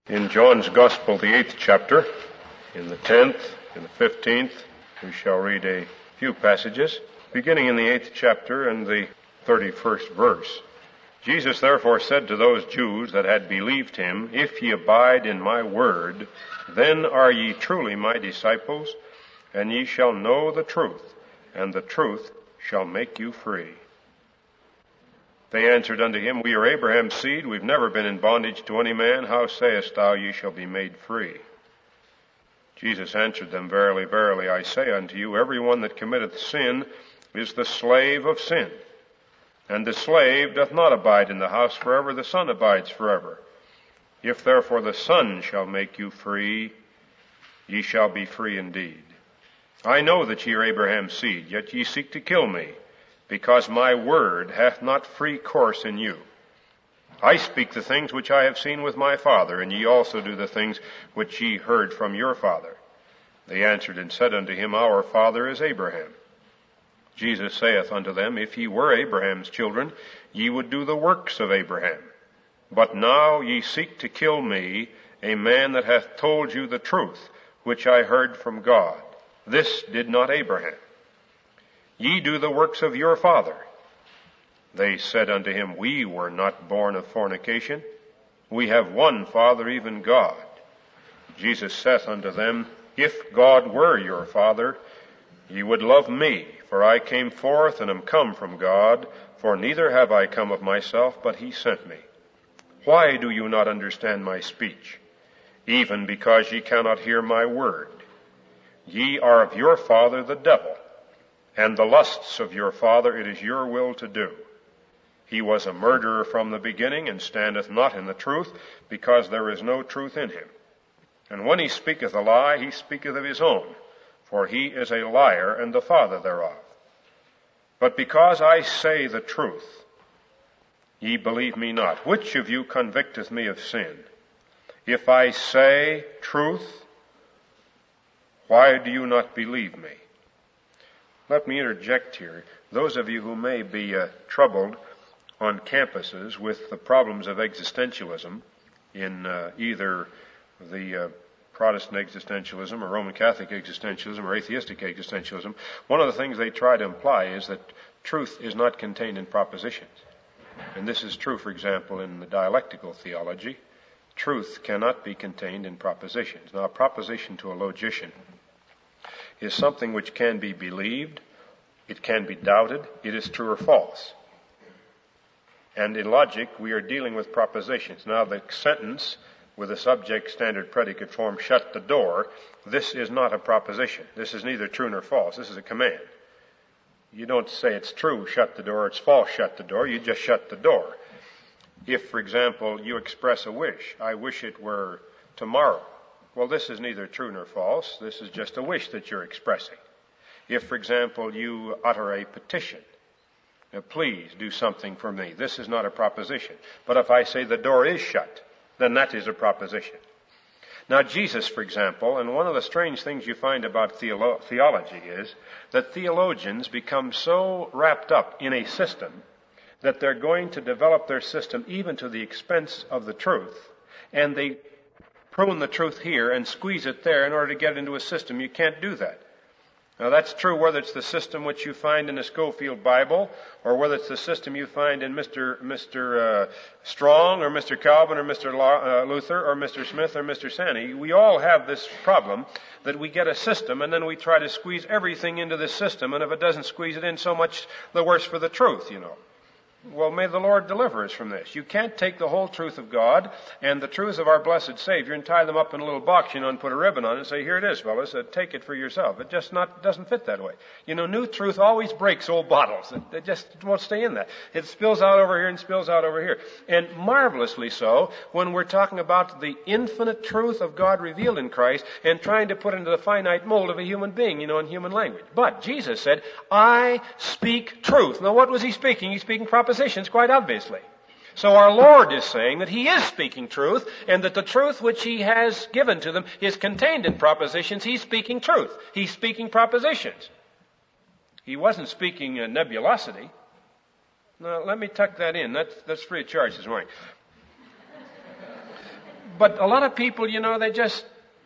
In John's Gospel, the 8th chapter, in the 10th, in the 15th, we shall read a few passages, beginning in the 8th chapter and the 31st verse. Jesus therefore said to those Jews that had believed him, If ye abide in my word, then are ye truly my disciples, and ye shall know the truth, and the truth shall make you free. They answered unto him, We are Abraham's seed. We've never been in bondage to any man. How sayest thou, ye shall be made free? Jesus answered them, Verily, verily, I say unto you, every one that committeth sin is the slave of sin. And the slave doth not abide in the house forever, the Son abides forever. If therefore the Son shall make you free, ye shall be free indeed. I know that ye are Abraham's seed, yet ye seek to kill me, because my word hath not free course in you. I speak the things which I have seen with my Father, and ye also do the things which ye heard from your father. They answered and said unto him, Our father is Abraham. Jesus saith unto them, If ye were Abraham's children, ye would do the works of Abraham. But now ye seek to kill me, a man that hath told you the truth, which I heard from God. This did not Abraham. Ye do the works of your father. They said unto him, We were not born of fornication. We have one Father, even God. Jesus saith unto them, If God were your Father, ye would love me, for I came forth and am come from God, for neither have I come of myself, but he sent me. Why do you not understand my speech? Even because ye cannot hear my word. Ye are of your father the devil, and the lusts of your father it is your will to do. He was a murderer from the beginning, and standeth not in the truth, because there is no truth in him. And when he speaketh a lie, he speaketh of his own, for he is a liar and the father thereof. But because I say the truth, ye believe me not. Which of you convicteth me of sin? If I say truth, why do you not believe me? Let me interject here. Those of you who may be troubled on campuses with the problems of existentialism in either the Protestant existentialism or Roman Catholic existentialism or atheistic existentialism, one of the things they try to imply is that truth is not contained in propositions. And this is true, for example, in the dialectical theology. Truth cannot be contained in propositions. Now, a proposition to a logician is something which can be believed, it can be doubted, it is true or false. And in logic, we are dealing with propositions. Now, the sentence with a subject, standard, predicate form, shut the door, this is not a proposition. This is neither true nor false. This is a command. You don't say it's true, shut the door, it's false, shut the door. You just shut the door. If, for example, you express a wish, I wish it were tomorrow. Well, this is neither true nor false. This is just a wish that you're expressing. If, for example, you utter a petition, please do something for me, this is not a proposition. But if I say the door is shut, then that is a proposition. Now, Jesus, for example, and one of the strange things you find about theology is that theologians become so wrapped up in a system that they're going to develop their system even to the expense of the truth, and they prune the truth here and squeeze it there in order to get into a system. You can't do that. Now, that's true whether it's the system which you find in the Scofield Bible or whether it's the system you find in Mr. Strong or Mr. Calvin or Mr. Luther or Mr. Smith or Mr. Sanney. We all have this problem that we get a system and then we try to squeeze everything into this system, and if it doesn't squeeze it in, so much the worse for the truth, you know. Well, may the Lord deliver us from this. You can't take the whole truth of God and the truth of our blessed Savior and tie them up in a little box, and put a ribbon on it and say, Here it is, fellas, take it for yourself. It just doesn't fit that way. New truth always breaks old bottles. It just won't stay in that. It spills out over here and spills out over here. And marvelously so when we're talking about the infinite truth of God revealed in Christ and trying to put into the finite mold of a human being, in human language. But Jesus said, I speak truth. Now, what was he speaking? He's speaking propositions, quite obviously. So our Lord is saying that he is speaking truth, and that the truth which he has given to them is contained in propositions. He's speaking truth. He's speaking propositions. He wasn't speaking nebulosity. Now, let me tuck that in. That's free of charge this morning. But a lot of people, they just,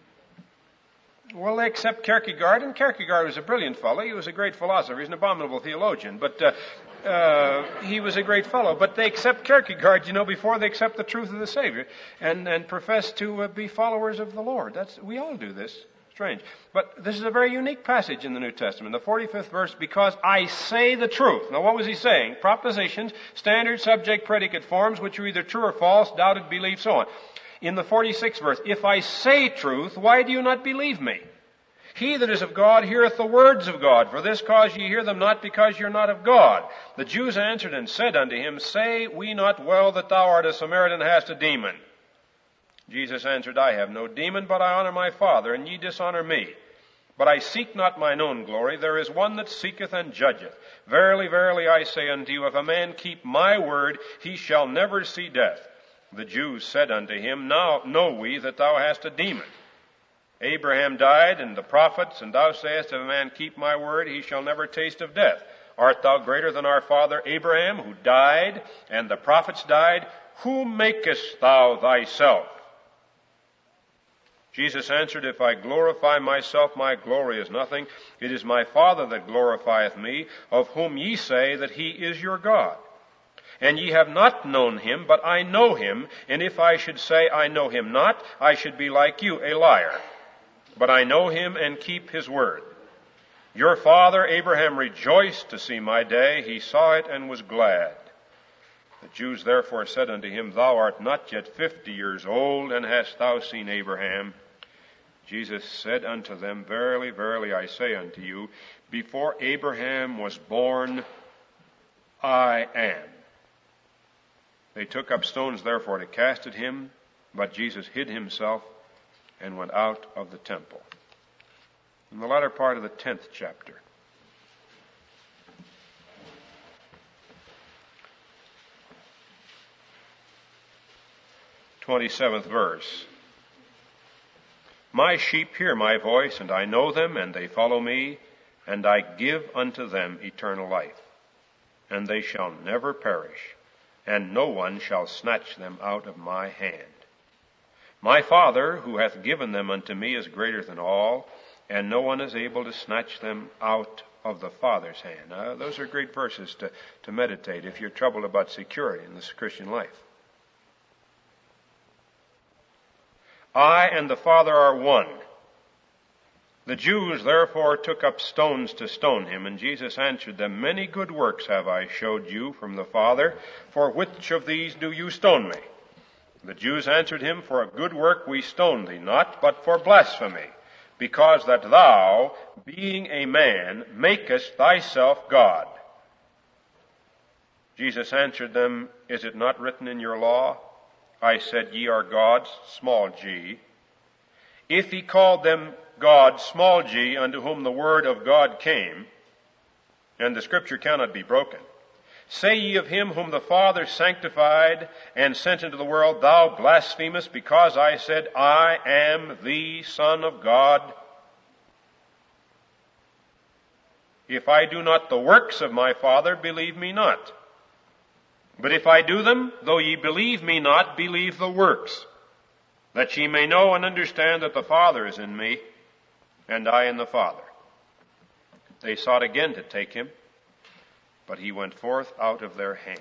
they accept Kierkegaard, and Kierkegaard was a brilliant fellow. He was a great philosopher. He's an abominable theologian, but he was a great fellow. But they accept Kierkegaard, before they accept the truth of the Savior, and profess to be followers of the Lord. We all do this. Strange. But this is a very unique passage in the New Testament. The 45th verse, because I say the truth. Now what was he saying? Propositions, standard, subject, predicate forms, which are either true or false, doubted, believed, so on. In the 46th verse, if I say truth, why do you not believe me? He that is of God heareth the words of God. For this cause ye hear them not, because ye are not of God. The Jews answered and said unto him, Say we not well that thou art a Samaritan and hast a demon? Jesus answered, I have no demon, but I honor my Father, and ye dishonor me. But I seek not mine own glory. There is one that seeketh and judgeth. Verily, verily, I say unto you, if a man keep my word, he shall never see death. The Jews said unto him, Now know we that thou hast a demon. Abraham died, and the prophets, and thou sayest, if a man keep my word, he shall never taste of death. Art thou greater than our father Abraham, who died, and the prophets died? Whom makest thou thyself? Jesus answered, If I glorify myself, my glory is nothing. It is my Father that glorifieth me, of whom ye say that he is your God. And ye have not known him, but I know him. And if I should say I know him not, I should be like you, a liar. But I know him and keep his word. Your father Abraham rejoiced to see my day. He saw it and was glad. The Jews therefore said unto him, Thou art not yet 50 years old, and hast thou seen Abraham? Jesus said unto them, Verily, verily, I say unto you, before Abraham was born, I am. They took up stones therefore to cast at him, but Jesus hid himself and went out of the temple. In the latter part of the 10th chapter. '27th verse. My sheep hear my voice, and I know them, and they follow me, and I give unto them eternal life, and they shall never perish, and no one shall snatch them out of my hand. My Father, who hath given them unto me, is greater than all, and no one is able to snatch them out of the Father's hand. Those are great verses to meditate if you're troubled about security in this Christian life. I and the Father are one. The Jews therefore took up stones to stone him, and Jesus answered them, Many good works have I showed you from the Father. For which of these do you stone me? The Jews answered him, For a good work we stone thee not, but for blasphemy, because that thou, being a man, makest thyself God. Jesus answered them, Is it not written in your law, I said, Ye are gods, small g. If he called them God, small g, unto whom the word of God came, and the scripture cannot be broken, say ye of him whom the Father sanctified and sent into the world, Thou blasphemest, because I said, I am the Son of God. If I do not the works of my Father, believe me not. But if I do them, though ye believe me not, believe the works, that ye may know and understand that the Father is in me, and I in the Father. They sought again to take him, but he went forth out of their hands.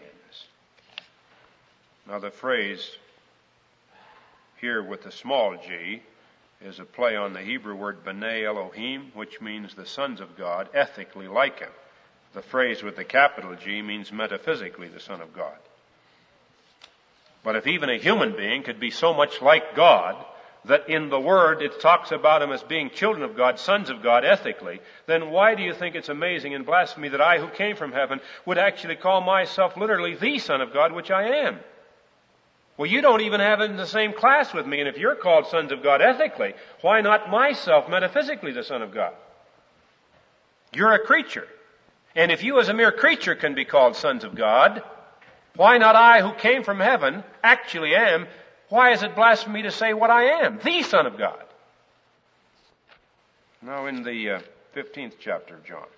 Now the phrase here with the small g is a play on the Hebrew word B'nai Elohim, which means the sons of God, ethically like him. The phrase with the capital G means metaphysically the Son of God. But if even a human being could be so much like God that in the Word it talks about him as being children of God, sons of God ethically, then why do you think it's amazing in blasphemy that I, who came from heaven, would actually call myself literally the Son of God, which I am? Well, you don't even have it in the same class with me, and if you're called sons of God ethically, why not myself metaphysically the Son of God? You're a creature. And if you as a mere creature can be called sons of God, why not I who came from heaven actually am? Why is it blasphemy to say what I am? The Son of God. Now in the 15th chapter of John.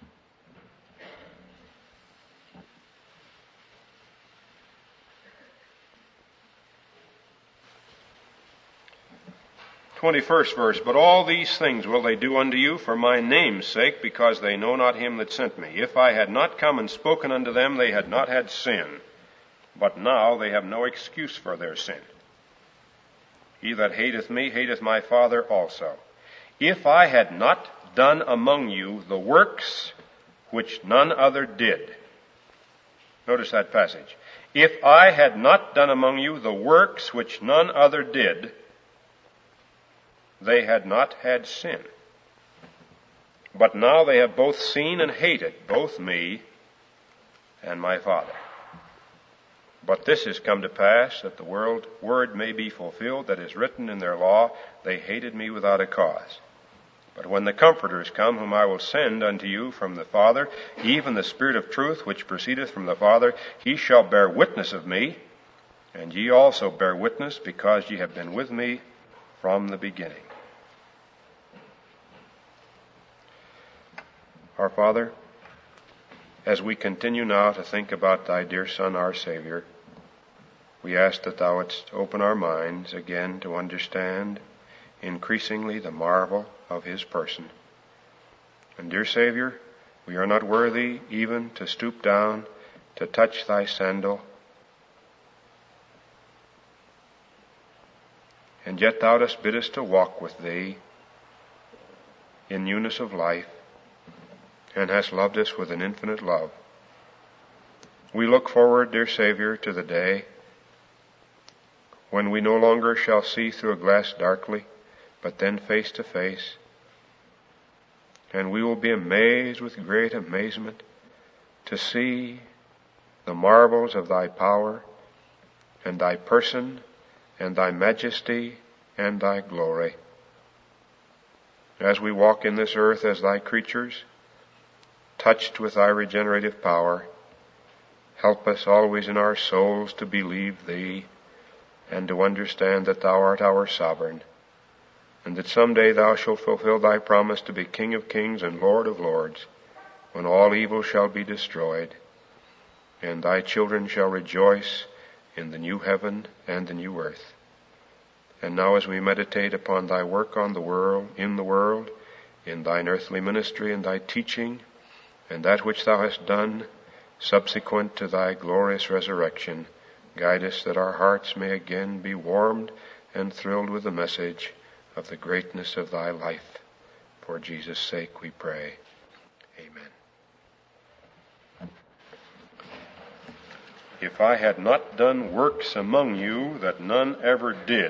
21st verse, but all these things will they do unto you for my name's sake, because they know not him that sent me. If I had not come and spoken unto them, they had not had sin. But now they have no excuse for their sin. He that hateth me hateth my Father also. If I had not done among you the works which none other did. Notice that passage. If I had not done among you the works which none other did, they had not had sin. But now they have both seen and hated, both me and my Father. But this is come to pass, that the word may be fulfilled that is written in their law, they hated me without a cause. But when the Comforter is come, whom I will send unto you from the Father, even the Spirit of truth, which proceedeth from the Father, he shall bear witness of me, and ye also bear witness, because ye have been with me from the beginning. Our Father, as we continue now to think about thy dear Son, our Savior, we ask that thou wouldst open our minds again to understand increasingly the marvel of his person. And dear Savior, we are not worthy even to stoop down to touch thy sandal. And yet thou dost bid us to walk with thee in newness of life, and hast loved us with an infinite love. We look forward, dear Savior, to the day when we no longer shall see through a glass darkly, but then face to face. And we will be amazed with great amazement to see the marvels of thy power and thy person and thy majesty and thy glory. As we walk in this earth as thy creatures, touched with thy regenerative power, help us always in our souls to believe thee and to understand that thou art our sovereign, and that someday thou shalt fulfill thy promise to be King of kings and Lord of lords, when all evil shall be destroyed, and thy children shall rejoice in the new heaven and the new earth. And now as we meditate upon thy work on the world, in thine earthly ministry and thy teaching, and that which thou hast done subsequent to thy glorious resurrection, guide us that our hearts may again be warmed and thrilled with the message of the greatness of thy life. For Jesus' sake we pray. Amen. If I had not done works among you that none ever did,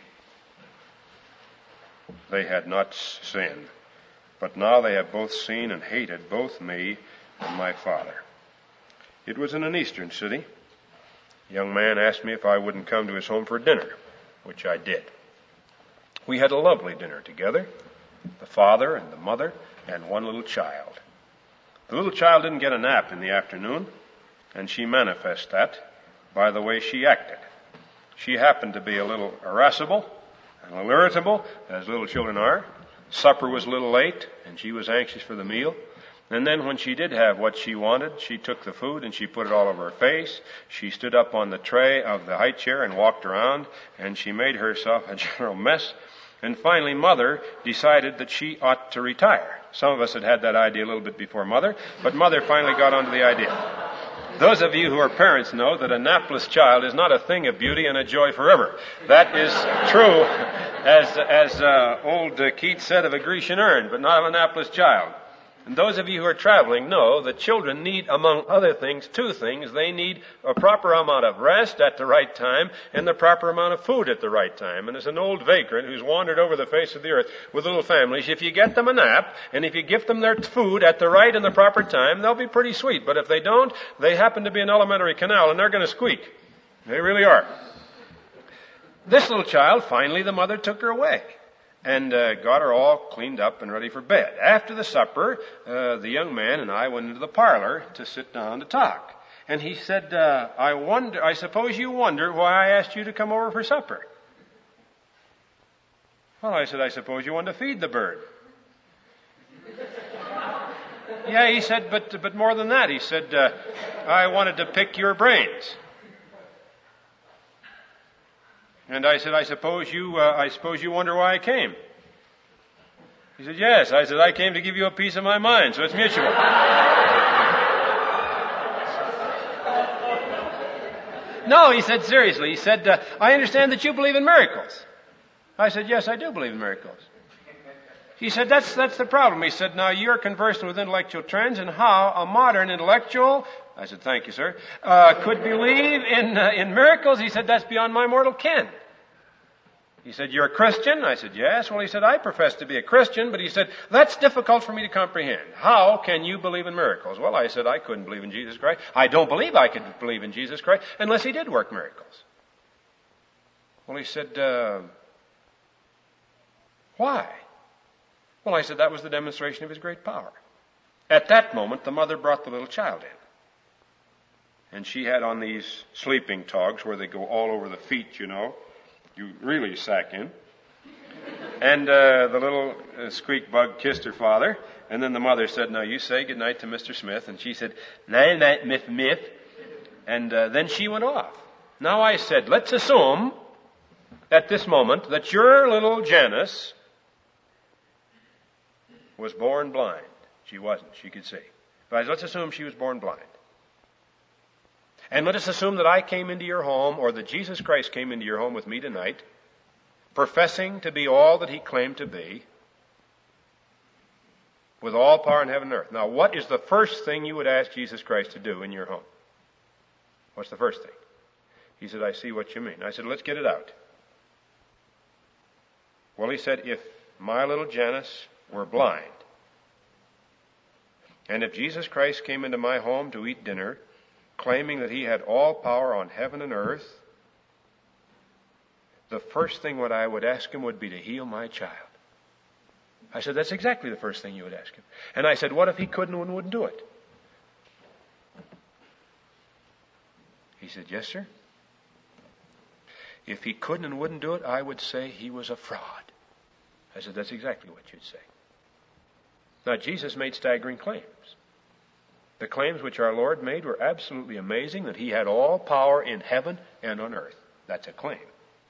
they had not sinned. But now they have both seen and hated, both me and my Father. It was in an eastern city. A young man asked me if I wouldn't come to his home for dinner, which I did. We had a lovely dinner together, the father and the mother and one little child. The little child didn't get a nap in the afternoon, and she manifests that by the way she acted. She happened to be a little irascible and a little irritable, as little children are. Supper was a little late, and she was anxious for the meal. And then when she did have what she wanted, she took the food and she put it all over her face. She stood up on the tray of the high chair and walked around, and she made herself a general mess. And finally, Mother decided that she ought to retire. Some of us had had that idea a little bit before Mother, but Mother finally got onto the idea. Those of you who are parents know that a napless child is not a thing of beauty and a joy forever. That is true, as old Keats said, of a Grecian urn, but not of a napless child. And those of you who are traveling know that children need, among other things, two things. They need a proper amount of rest at the right time and the proper amount of food at the right time. And as an old vagrant who's wandered over the face of the earth with little families, if you get them a nap and if you give them their food at the right and the proper time, they'll be pretty sweet. But if they don't, they happen to be an elementary canal and they're going to squeak. They really are. This little child, finally the mother took her away and got her all cleaned up and ready for bed. After the supper, the young man and I went into the parlor to sit down to talk. And he said, I suppose you wonder why I asked you to come over for supper. Well, I said, I suppose you want to feed the bird. Yeah, he said, but more than that. He said, I wanted to pick your brains. And I said, I suppose you wonder why I came. He said, yes. I said, I came to give you a piece of my mind, so it's mutual. No, he said, seriously. He said, I understand that you believe in miracles. I said, yes, I do believe in miracles. He said, that's the problem. He said, now you're conversant with intellectual trends and how a modern intellectual, I said, thank you, sir, could believe in miracles. He said, that's beyond my mortal ken. He said, you're a Christian? I said, yes. Well, he said, I profess to be a Christian, but he said, that's difficult for me to comprehend. How can you believe in miracles? Well, I said, I couldn't believe in Jesus Christ. I don't believe I could believe in Jesus Christ unless he did work miracles. Well, he said, why? Well, I said, that was the demonstration of his great power. At that moment, the mother brought the little child in. And she had on these sleeping togs where they go all over the feet, you know. You really sack in. And the little squeak bug kissed her father. And then the mother said, now you say goodnight to Mr. Smith. And she said, night, night, Miff, Miff. And then she went off. Now I said, let's assume at this moment that your little Janice was born blind. She wasn't. She could see. But let's assume she was born blind. And let us assume that I came into your home, or that Jesus Christ came into your home with me tonight, professing to be all that he claimed to be, with all power in heaven and earth. Now, what is the first thing you would ask Jesus Christ to do in your home? What's the first thing? He said, I see what you mean. I said, let's get it out. Well, he said, if my little Janice were blind, and if Jesus Christ came into my home to eat dinner, claiming that he had all power on heaven and earth, the first thing what I would ask him would be to heal my child. I said, that's exactly the first thing you would ask him. And I said, what if he couldn't and wouldn't do it? He said, yes, sir. If he couldn't and wouldn't do it, I would say he was a fraud. I said, that's exactly what you'd say. Now, Jesus made staggering claims. The claims which our Lord made were absolutely amazing, that he had all power in heaven and on earth. That's a claim.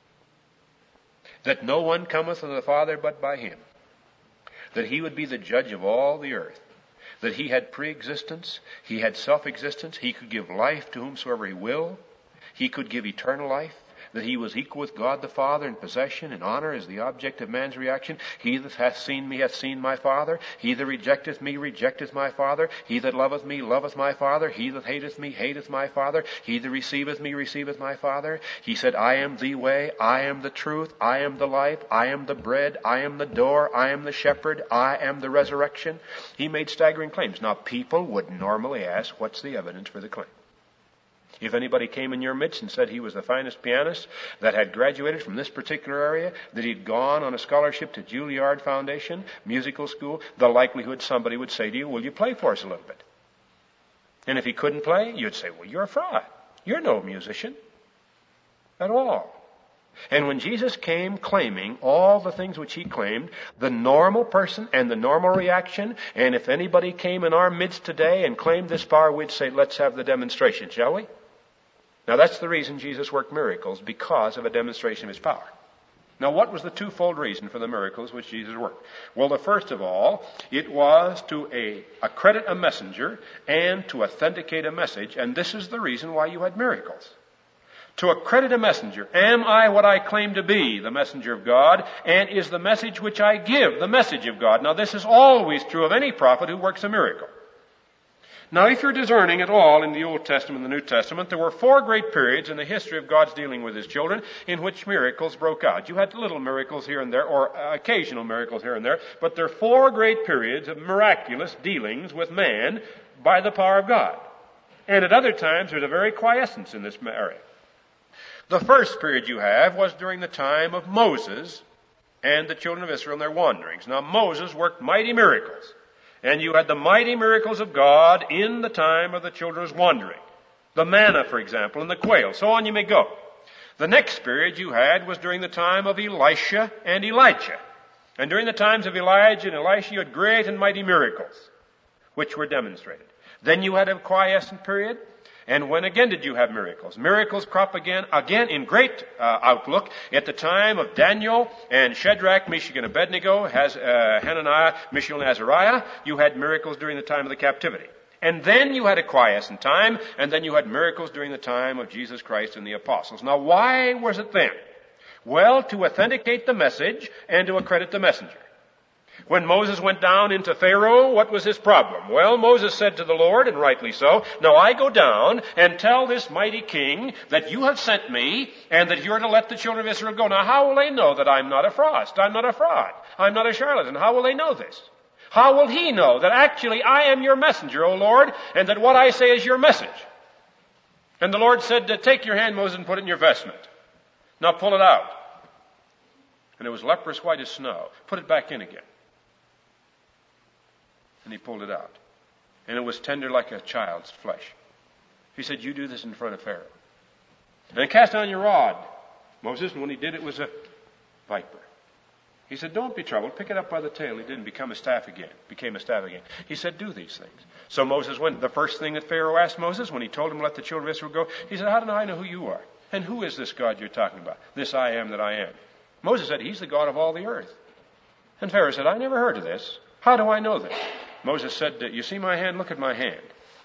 That no one cometh unto the Father but by him. That he would be the judge of all the earth. That he had pre-existence. He had self-existence. He could give life to whomsoever he will. He could give eternal life. That he was equal with God the Father in possession and honor as the object of man's reaction. He that hath seen me hath seen my Father. He that rejecteth me rejecteth my Father. He that loveth me loveth my Father. He that hateth me hateth my Father. He that receiveth me receiveth my Father. He said, I am the way, I am the truth, I am the life, I am the bread, I am the door, I am the shepherd, I am the resurrection. He made staggering claims. Now, people would normally ask, what's the evidence for the claim? If anybody came in your midst and said he was the finest pianist that had graduated from this particular area, that he'd gone on a scholarship to Juilliard Foundation, musical school, the likelihood somebody would say to you, will you play for us a little bit? And if he couldn't play, you'd say, well, you're a fraud. You're no musician at all. And when Jesus came claiming all the things which he claimed, the normal person and the normal reaction, and if anybody came in our midst today and claimed this power, we'd say, let's have the demonstration, shall we? Now, that's the reason Jesus worked miracles, because of a demonstration of his power. Now, what was the twofold reason for the miracles which Jesus worked? Well, the first of all, it was to accredit a messenger and to authenticate a message, and this is the reason why you had miracles. To accredit a messenger. Am I what I claim to be, the messenger of God? And is the message which I give the message of God? Now, this is always true of any prophet who works a miracle. Now, if you're discerning at all in the Old Testament and the New Testament, there were 4 great periods in the history of God's dealing with his children in which miracles broke out. You had little miracles here and there, or occasional miracles here and there, but there are 4 great periods of miraculous dealings with man by the power of God. And at other times, there's a very quiescence in this area. The first period you have was during the time of Moses and the children of Israel in their wanderings. Now, Moses worked mighty miracles. And you had the mighty miracles of God in the time of the children's wandering. The manna, for example, and the quail. So on you may go. The next period you had was during the time of Elisha and Elijah. And during the times of Elijah and Elisha, you had great and mighty miracles, which were demonstrated. Then you had a quiescent period. And when again did you have miracles? Miracles crop again in great outlook at the time of Daniel and Shadrach, Meshach, and Abednego, Hananiah, Mishael, and Azariah. You had miracles during the time of the captivity. And then you had a quiescent time, and then you had miracles during the time of Jesus Christ and the apostles. Now why was it then? Well, to authenticate the message and to accredit the messenger. When Moses went down into Pharaoh, what was his problem? Well, Moses said to the Lord, and rightly so, now I go down and tell this mighty king that you have sent me and that you're to let the children of Israel go. Now how will they know that I'm not a fraud? I'm not a fraud. I'm not a charlatan. How will they know this? How will he know that actually I am your messenger, O Lord, and that what I say is your message? And the Lord said, take your hand, Moses, and put it in your vestment. Now pull it out. And it was leprous white as snow. Put it back in again. And he pulled it out. And it was tender like a child's flesh. He said, you do this in front of Pharaoh. And cast down your rod, Moses. And when he did, it was a viper. He said, don't be troubled. Pick it up by the tail. He didn't become a staff again. Became a staff again. He said, do these things. So Moses went. The first thing that Pharaoh asked Moses when he told him, let the children of Israel go, he said, how do I know who you are? And who is this God you're talking about? This I am that I am. Moses said, he's the God of all the earth. And Pharaoh said, I never heard of this. How do I know this? Moses said, you see my hand? Look at my hand.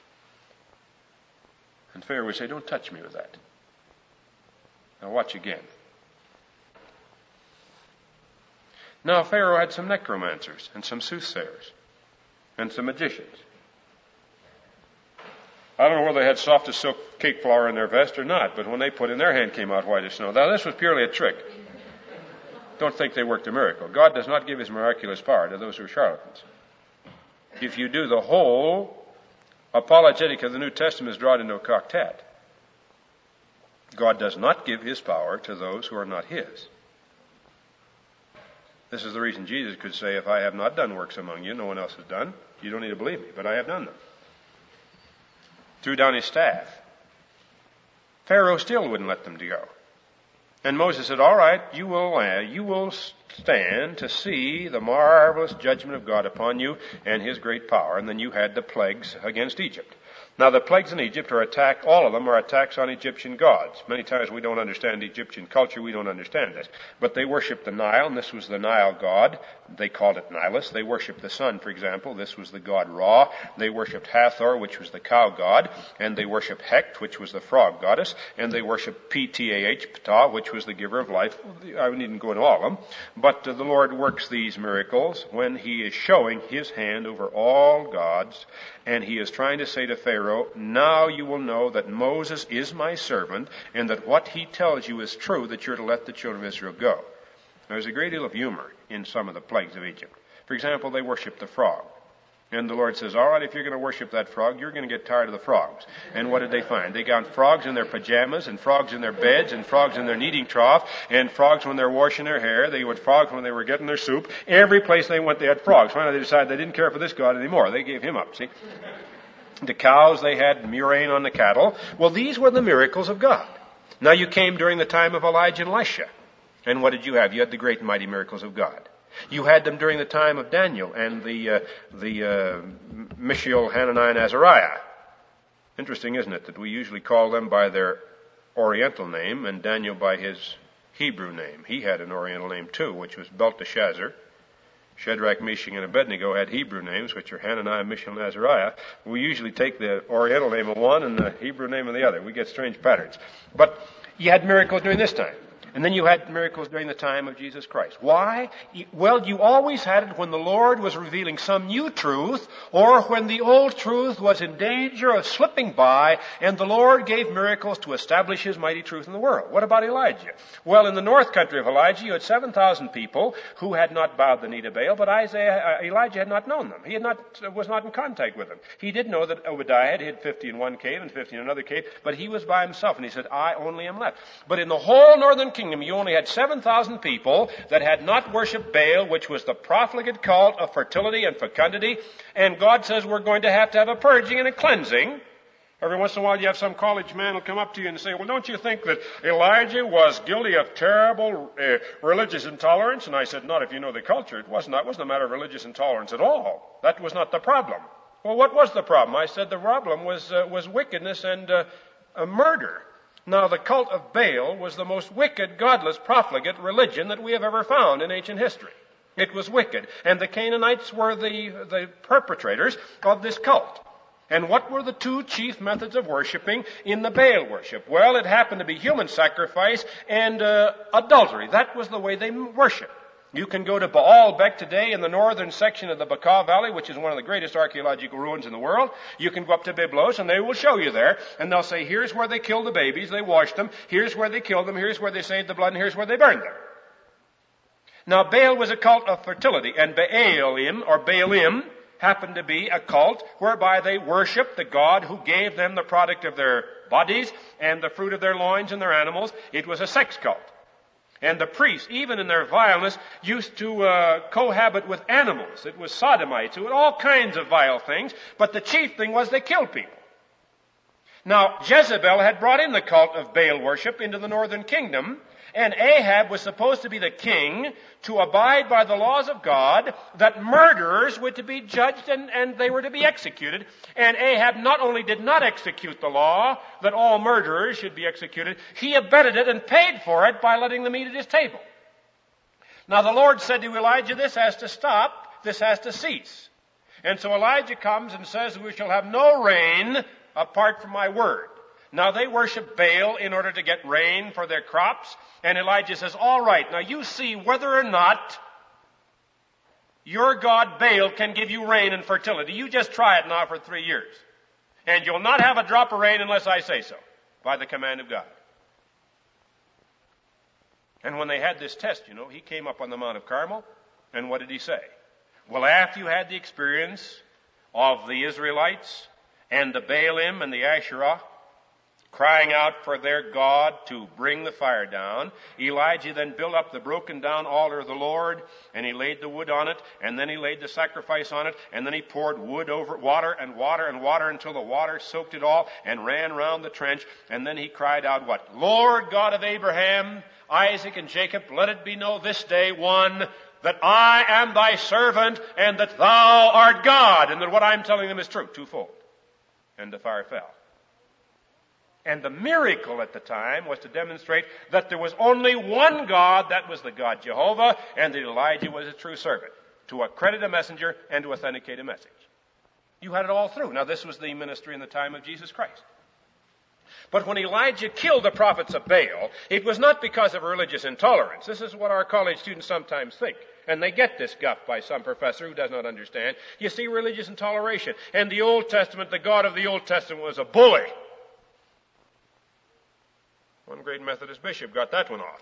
And Pharaoh would say, don't touch me with that. Now watch again. Now Pharaoh had some necromancers and some soothsayers and some magicians. I don't know whether they had softest silk cake flour in their vest or not, but when they put in, their hand came out white as snow. Now this was purely a trick. Don't think they worked a miracle. God does not give his miraculous power to those who are charlatans. If you do, the whole apologetic of the New Testament is drawn into a cocktail. God does not give his power to those who are not his. This is the reason Jesus could say, if I have not done works among you, no one else has done. You don't need to believe me, but I have done them. Threw down his staff. Pharaoh still wouldn't let them go. And Moses said, all right, you will stand to see the marvelous judgment of God upon you and his great power. And then you had the plagues against Egypt. Now the plagues in Egypt all of them are attacks on Egyptian gods. Many times we don't understand Egyptian culture, we don't understand this. But they worshiped the Nile, and this was the Nile god. They called it Nilus. They worshiped the sun, for example. This was the god Ra. They worshiped Hathor, which was the cow god. And they worshiped Hecht, which was the frog goddess. And they worshiped Ptah, which was the giver of life. I needn't go into all of them. But the Lord works these miracles when he is showing his hand over all gods. And he is trying to say to Pharaoh, now you will know that Moses is my servant and that what he tells you is true, that you're to let the children of Israel go. There's a great deal of humor in some of the plagues of Egypt. For example, they worship the frog. And the Lord says, all right, if you're going to worship that frog, you're going to get tired of the frogs. And what did they find? They got frogs in their pajamas, and frogs in their beds, and frogs in their kneading trough, and frogs when they're washing their hair. They had frogs when they were getting their soup. Every place they went, they had frogs. Finally, they decided they didn't care for this God anymore. They gave him up, see? The cows, they had murrain on the cattle. Well, these were the miracles of God. Now you came during the time of Elijah and Elisha. And what did you have? You had the great and mighty miracles of God. You had them during the time of Daniel and the Mishael, Hananiah, and Azariah. Interesting, isn't it, that we usually call them by their Oriental name and Daniel by his Hebrew name. He had an Oriental name too, which was Belteshazzar. Shadrach, Meshach, and Abednego had Hebrew names, which are Hananiah, Mishael, and Azariah. We usually take the Oriental name of one and the Hebrew name of the other. We get strange patterns. But you had miracles during this time. And then you had miracles during the time of Jesus Christ. Why? Well, you always had it when the Lord was revealing some new truth, or when the old truth was in danger of slipping by, and the Lord gave miracles to establish his mighty truth in the world. What about Elijah? Well, in the north country of Elijah, you had 7,000 people who had not bowed the knee to Baal, but Elijah had not known them. He was not in contact with them. He did know that Obadiah had hid 50 in one cave and 50 in another cave, but he was by himself, and he said, I only am left. But in the whole northern kingdom, you only had 7,000 people that had not worshipped Baal, which was the profligate cult of fertility and fecundity. And God says we're going to have a purging and a cleansing. Every once in a while you have some college man will come up to you and say, well, don't you think that Elijah was guilty of terrible religious intolerance? And I said, not if you know the culture. It wasn't a matter of religious intolerance at all. That was not the problem. Well, what was the problem? I said the problem was wickedness and murder. Now, the cult of Baal was the most wicked, godless, profligate religion that we have ever found in ancient history. It was wicked. And the Canaanites were the perpetrators of this cult. And what were the two chief methods of worshiping in the Baal worship? Well, it happened to be human sacrifice and adultery. That was the way they worshiped. You can go to Baalbek today in the northern section of the Bekaa Valley, which is one of the greatest archaeological ruins in the world. You can go up to Byblos, and they will show you there. And they'll say, here's where they killed the babies, they washed them. Here's where they killed them, here's where they saved the blood, and here's where they burned them. Now, Baal was a cult of fertility, and Baalim happened to be a cult whereby they worshiped the god who gave them the product of their bodies and the fruit of their loins and their animals. It was a sex cult. And the priests, even in their vileness, used to cohabit with animals. It was sodomites, it was all kinds of vile things, but the chief thing was they killed people. Now, Jezebel had brought in the cult of Baal worship into the northern kingdom, and Ahab was supposed to be the king to abide by the laws of God, that murderers were to be judged and they were to be executed. And Ahab not only did not execute the law that all murderers should be executed, he abetted it and paid for it by letting them eat at his table. Now the Lord said to Elijah, this has to stop, this has to cease. And so Elijah comes and says, we shall have no rain apart from my word. Now they worship Baal in order to get rain for their crops. And Elijah says, all right, now you see whether or not your God Baal can give you rain and fertility. You just try it now for 3 years. And you'll not have a drop of rain unless I say so, by the command of God. And when they had this test, he came up on the Mount of Carmel, and what did he say? Well, after you had the experience of the Israelites and the Baalim and the Asherah, crying out for their God to bring the fire down, Elijah then built up the broken down altar of the Lord, and he laid the wood on it, and then he laid the sacrifice on it, and then he poured wood over water and water and water until the water soaked it all and ran round the trench, and then he cried out what? Lord God of Abraham, Isaac, and Jacob, let it be known this day, one, that I am thy servant, and that thou art God, and that what I'm telling them is true, twofold. And the fire fell. And the miracle at the time was to demonstrate that there was only one God, that was the God Jehovah, and that Elijah was a true servant, to accredit a messenger and to authenticate a message. You had it all through. Now this was the ministry in the time of Jesus Christ. But when Elijah killed the prophets of Baal, it was not because of religious intolerance. This is what our college students sometimes think. And they get this guff by some professor who does not understand. You see, religious intoleration. And the Old Testament, the God of the Old Testament was a bully. One great Methodist bishop got that one off.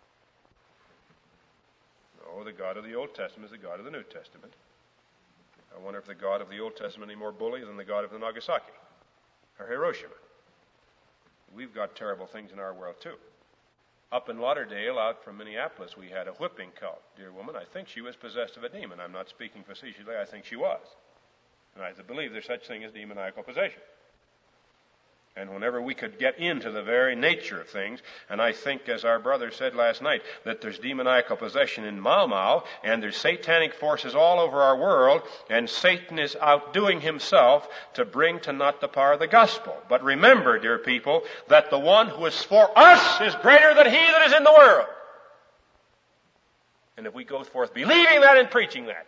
No, the God of the Old Testament is the God of the New Testament. I wonder if the God of the Old Testament is any more bully than the God of the Nagasaki or Hiroshima. We've got terrible things in our world too. Up in Lauderdale, out from Minneapolis, we had a whipping cult. Dear woman, I think she was possessed of a demon. I'm not speaking facetiously, I think she was. And I believe there's such thing as demoniacal possession. And whenever we could get into the very nature of things, and I think, as our brother said last night, that there's demoniacal possession in Mau Mau, and there's satanic forces all over our world, and Satan is outdoing himself to bring to naught the power of the gospel. But remember, dear people, that the one who is for us is greater than he that is in the world. And if we go forth believing that and preaching that,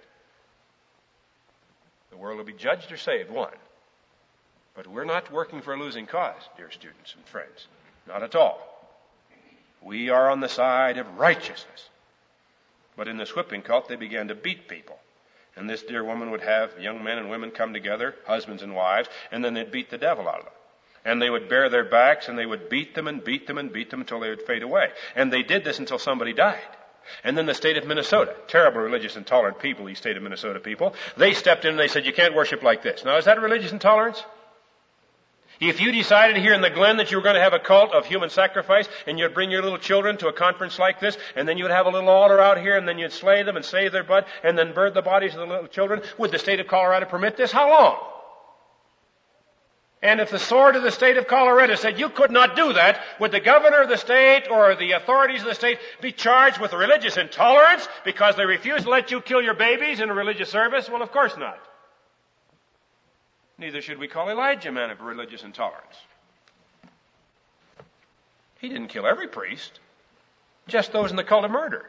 the world will be judged or saved, one. But we're not working for a losing cause, dear students and friends. Not at all. We are on the side of righteousness. But in this whipping cult, they began to beat people. And this dear woman would have young men and women come together, husbands and wives, and then they'd beat the devil out of them. And they would bare their backs, and they would beat them and beat them and beat them until they would fade away. And they did this until somebody died. And then the state of Minnesota, terrible religious intolerant people, these state of Minnesota people, they stepped in and they said, you can't worship like this. Now, is that religious intolerance? If you decided here in the Glen that you were going to have a cult of human sacrifice, and you'd bring your little children to a conference like this, and then you'd have a little altar out here, and then you'd slay them and save their blood, and then burn the bodies of the little children, would the state of Colorado permit this? How long? And if the sword of the state of Colorado said you could not do that, would the governor of the state or the authorities of the state be charged with religious intolerance because they refuse to let you kill your babies in a religious service? Well, of course not. Neither should we call Elijah a man of religious intolerance. He didn't kill every priest, just those in the cult of murder.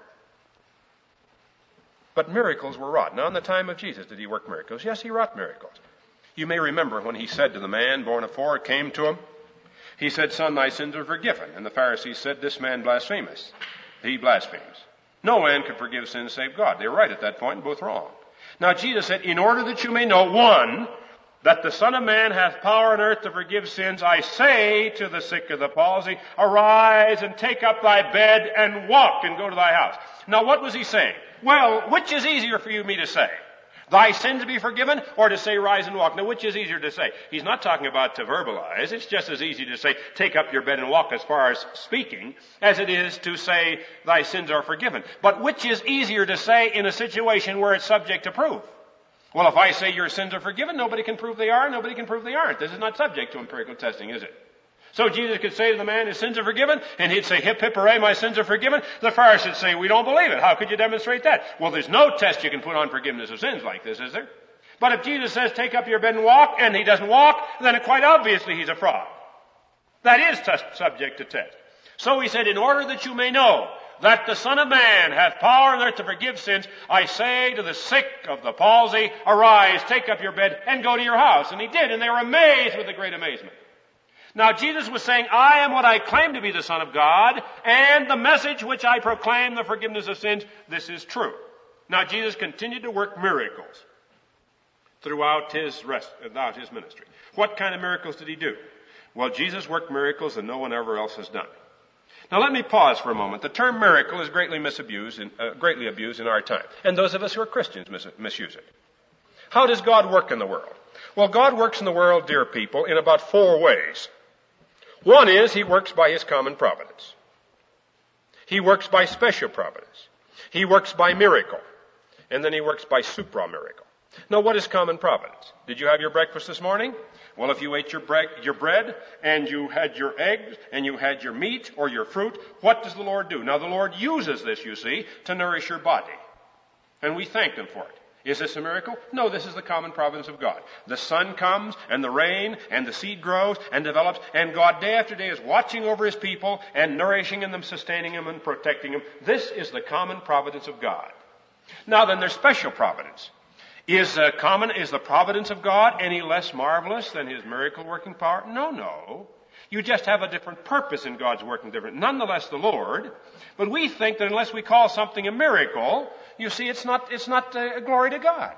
But miracles were wrought. Now, in the time of Jesus, did he work miracles? Yes, he wrought miracles. You may remember when he said to the man born of 4, came to him, he said, "Son, thy sins are forgiven." And the Pharisees said, "This man blasphemeth. He blasphemes." No man could forgive sins save God. They were right at that point and both wrong. Now, Jesus said, "In order that you may know, one, that the Son of Man hath power on earth to forgive sins, I say to the sick of the palsy, arise and take up thy bed and walk and go to thy house." Now, what was he saying? Well, which is easier for you and me to say? Thy sins be forgiven, or to say, rise and walk? Now, which is easier to say? He's not talking about to verbalize. It's just as easy to say, take up your bed and walk, as far as speaking, as it is to say, thy sins are forgiven. But which is easier to say in a situation where it's subject to proof? Well, if I say your sins are forgiven, nobody can prove they are, nobody can prove they aren't. This is not subject to empirical testing, is it? So Jesus could say to the man, his sins are forgiven, and he'd say, hip, hip, hooray, my sins are forgiven. The Pharisees would say, we don't believe it. How could you demonstrate that? Well, there's no test you can put on forgiveness of sins like this, is there? But if Jesus says, take up your bed and walk, and he doesn't walk, then quite obviously he's a fraud. That is subject to test. So he said, in order that you may know that the Son of Man hath power on earth to forgive sins, I say to the sick of the palsy, arise, take up your bed, and go to your house. And he did, and they were amazed with a great amazement. Now, Jesus was saying, I am what I claim to be, the Son of God, and the message which I proclaim, the forgiveness of sins, this is true. Now, Jesus continued to work miracles throughout his ministry. What kind of miracles did he do? Well, Jesus worked miracles that no one ever else has done. Now, let me pause for a moment. The term miracle is greatly abused in our time, and those of us who are Christians misuse it. How does God work in the world? Well, God works in the world, dear people, in about 4 ways. One is he works by his common providence. He works by special providence. He works by miracle. And then he works by supra-miracle. Now, what is common providence? Did you have your breakfast this morning? Well, if you ate your bread, and you had your eggs, and you had your meat or your fruit, what does the Lord do? Now, the Lord uses this, you see, to nourish your body. And we thank him for it. Is this a miracle? No, this is the common providence of God. The sun comes, and the rain, and the seed grows and develops, and God day after day is watching over his people and nourishing them, sustaining them, and protecting them. This is the common providence of God. Now then, there's special providence. Is the providence of God any less marvelous than his miracle-working power? No. You just have a different purpose in God's working different. Nonetheless, the Lord. But we think that unless we call something a miracle, you see, it's not a glory to God.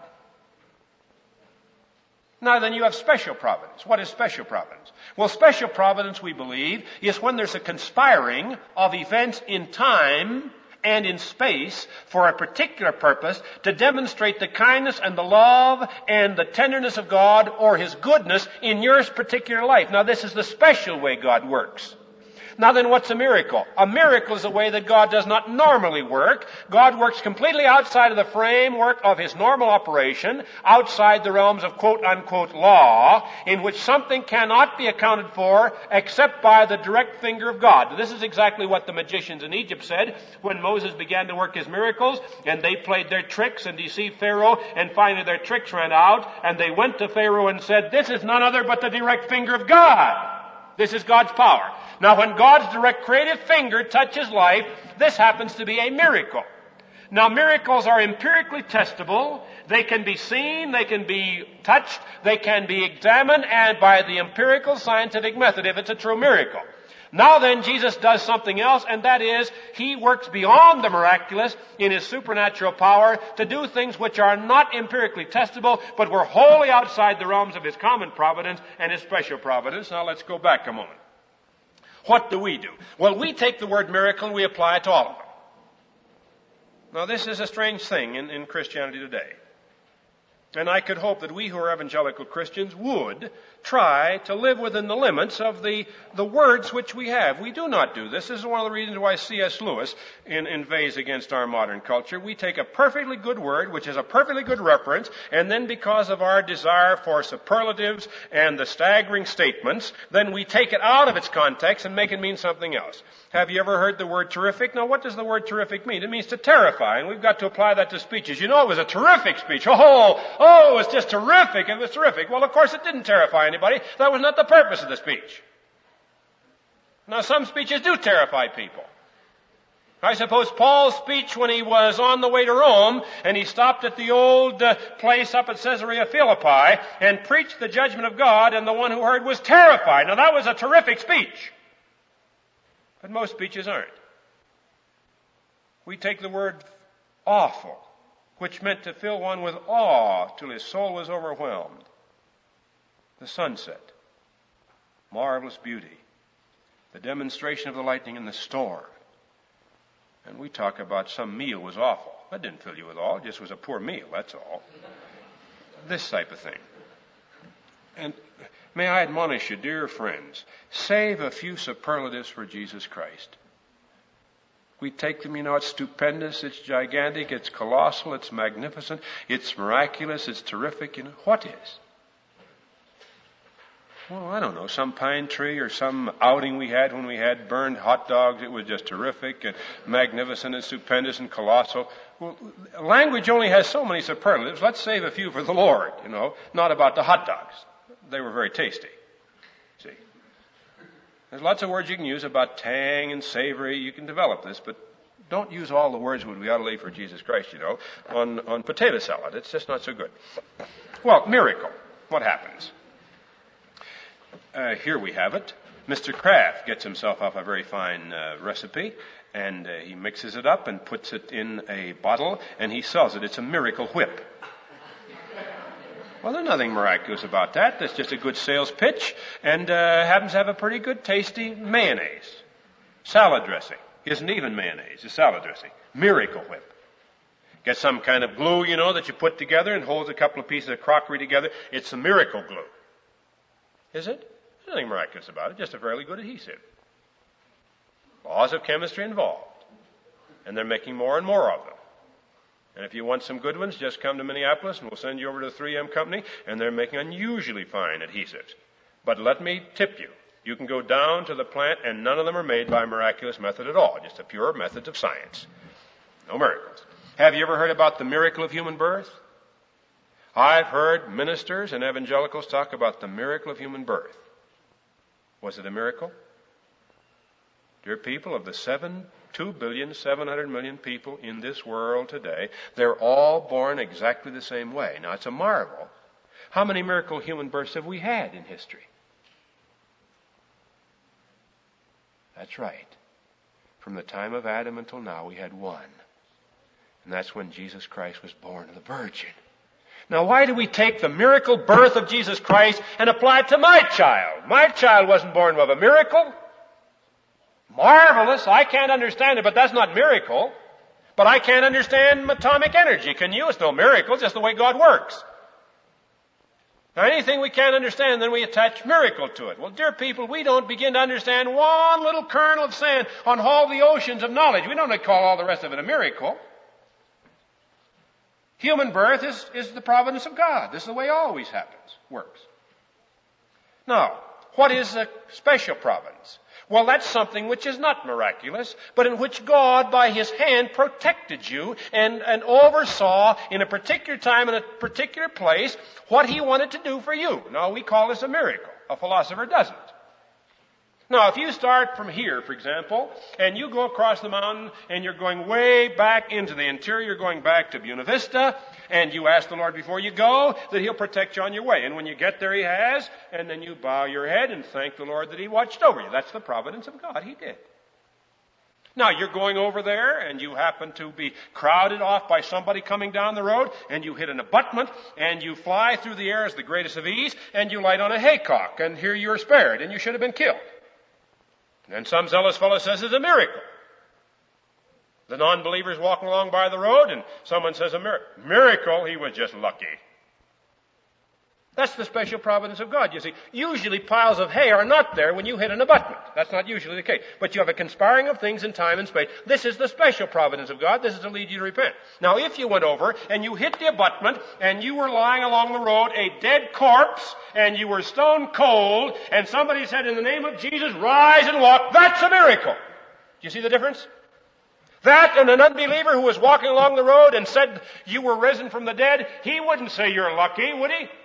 Now then, you have special providence. What is special providence? Well, special providence, we believe, is when there's a conspiring of events in time and in space for a particular purpose to demonstrate the kindness and the love and the tenderness of God or his goodness in your particular life. Now, this is the special way God works. Now then, what's a miracle? A miracle is a way that God does not normally work. God works completely outside of the framework of his normal operation, outside the realms of quote-unquote law, in which something cannot be accounted for except by the direct finger of God. This is exactly what the magicians in Egypt said when Moses began to work his miracles, and they played their tricks and deceived Pharaoh, and finally their tricks ran out, and they went to Pharaoh and said, this is none other but the direct finger of God. This is God's power. Now, when God's direct creative finger touches life, this happens to be a miracle. Now, miracles are empirically testable. They can be seen, they can be touched, they can be examined, and by the empirical scientific method, if it's a true miracle. Now then, Jesus does something else, and that is, he works beyond the miraculous in his supernatural power to do things which are not empirically testable, but were wholly outside the realms of his common providence and his special providence. Now let's go back a moment. What do we do? Well, we take the word miracle and we apply it to all of them. Now, this is a strange thing in Christianity today. And I could hope that we who are evangelical Christians would try to live within the limits of the words which we have. We do not do this. This is one of the reasons why C.S. Lewis inveighs against our modern culture. We take a perfectly good word, which is a perfectly good reference, and then because of our desire for superlatives and the staggering statements, then we take it out of its context and make it mean something else. Have you ever heard the word terrific? Now, what does the word terrific mean? It means to terrify, and we've got to apply that to speeches. You know, it was a terrific speech. Oh, Oh, it was just terrific. It was terrific. Well, of course, it didn't terrify anybody. That was not the purpose of the speech. Now, some speeches do terrify people. I suppose Paul's speech when he was on the way to Rome and he stopped at the old place up at Caesarea Philippi and preached the judgment of God, and the one who heard was terrified. Now, that was a terrific speech. But most speeches aren't. We take the word awful, which meant to fill one with awe till his soul was overwhelmed. The sunset, marvelous beauty, the demonstration of the lightning in the storm. And we talk about some meal was awful. That didn't fill you with awe. It just was a poor meal, that's all. This type of thing. And may I admonish you, dear friends, save a few superlatives for Jesus Christ. We take them, it's stupendous, it's gigantic, it's colossal, it's magnificent, it's miraculous, it's terrific. What is? Well, I don't know, some pine tree or some outing we had when we had burned hot dogs. It was just terrific and magnificent and stupendous and colossal. Well, language only has so many superlatives. Let's save a few for the Lord, not about the hot dogs. They were very tasty. See? There's lots of words you can use about tang and savory. You can develop this, but don't use all the words we ought to lay for Jesus Christ, on potato salad. It's just not so good. Well, miracle. What happens? Here we have it. Mr. Kraft gets himself off a very fine recipe, and he mixes it up and puts it in a bottle, and he sells it. It's a miracle whip. Well, there's nothing miraculous about that. That's just a good sales pitch, and happens to have a pretty good, tasty mayonnaise. Salad dressing. Isn't even mayonnaise. It's salad dressing. Miracle whip. Get some kind of glue, that you put together and holds a couple of pieces of crockery together. It's a miracle glue. Is it? There's nothing miraculous about it, just a fairly good adhesive. Laws of chemistry involved. And they're making more and more of them. And if you want some good ones, just come to Minneapolis and we'll send you over to the 3M company, and they're making unusually fine adhesives. But let me tip you. You can go down to the plant and none of them are made by a miraculous method at all, just a pure method of science. No miracles. Have you ever heard about the miracle of human birth? I've heard ministers and evangelicals talk about the miracle of human birth. Was it a miracle? Dear people, of the 2,700,000,000 people in this world today, they're all born exactly the same way. Now, it's a marvel. How many miracle human births have we had in history? That's right. From the time of Adam until now, we had one. And that's when Jesus Christ was born of the Virgin. Now, why do we take the miracle birth of Jesus Christ and apply it to my child? My child wasn't born of a miracle. Marvelous. I can't understand it, but that's not miracle. But I can't understand atomic energy. Can you? It's no miracle. It's just the way God works. Now, anything we can't understand, then we attach miracle to it. Well, dear people, we don't begin to understand one little kernel of sand on all the oceans of knowledge. We don't call all the rest of it a miracle. Human birth is the providence of God. This is the way it always happens, works. Now, what is a special providence? Well, that's something which is not miraculous, but in which God, by His hand, protected you and oversaw in a particular time, in a particular place, what He wanted to do for you. Now, we call this a miracle. A philosopher doesn't. Now, if you start from here, for example, and you go across the mountain and you're going way back into the interior, going back to Buena Vista, and you ask the Lord before you go that He'll protect you on your way. And when you get there, He has, and then you bow your head and thank the Lord that He watched over you. That's the providence of God. He did. Now, you're going over there, and you happen to be crowded off by somebody coming down the road, and you hit an abutment, and you fly through the air as the greatest of ease, and you light on a haycock, and here you're spared, and you should have been killed. And some zealous fellow says it's a miracle. The non-believer's walking along by the road and someone says a miracle, he was just lucky. That's the special providence of God, you see. Usually piles of hay are not there when you hit an abutment. That's not usually the case. But you have a conspiring of things in time and space. This is the special providence of God. This is to lead you to repent. Now, if you went over and you hit the abutment and you were lying along the road, a dead corpse, and you were stone cold, and somebody said, in the name of Jesus, rise and walk, that's a miracle. Do you see the difference? That and an unbeliever who was walking along the road and said you were risen from the dead, he wouldn't say you're lucky, would he?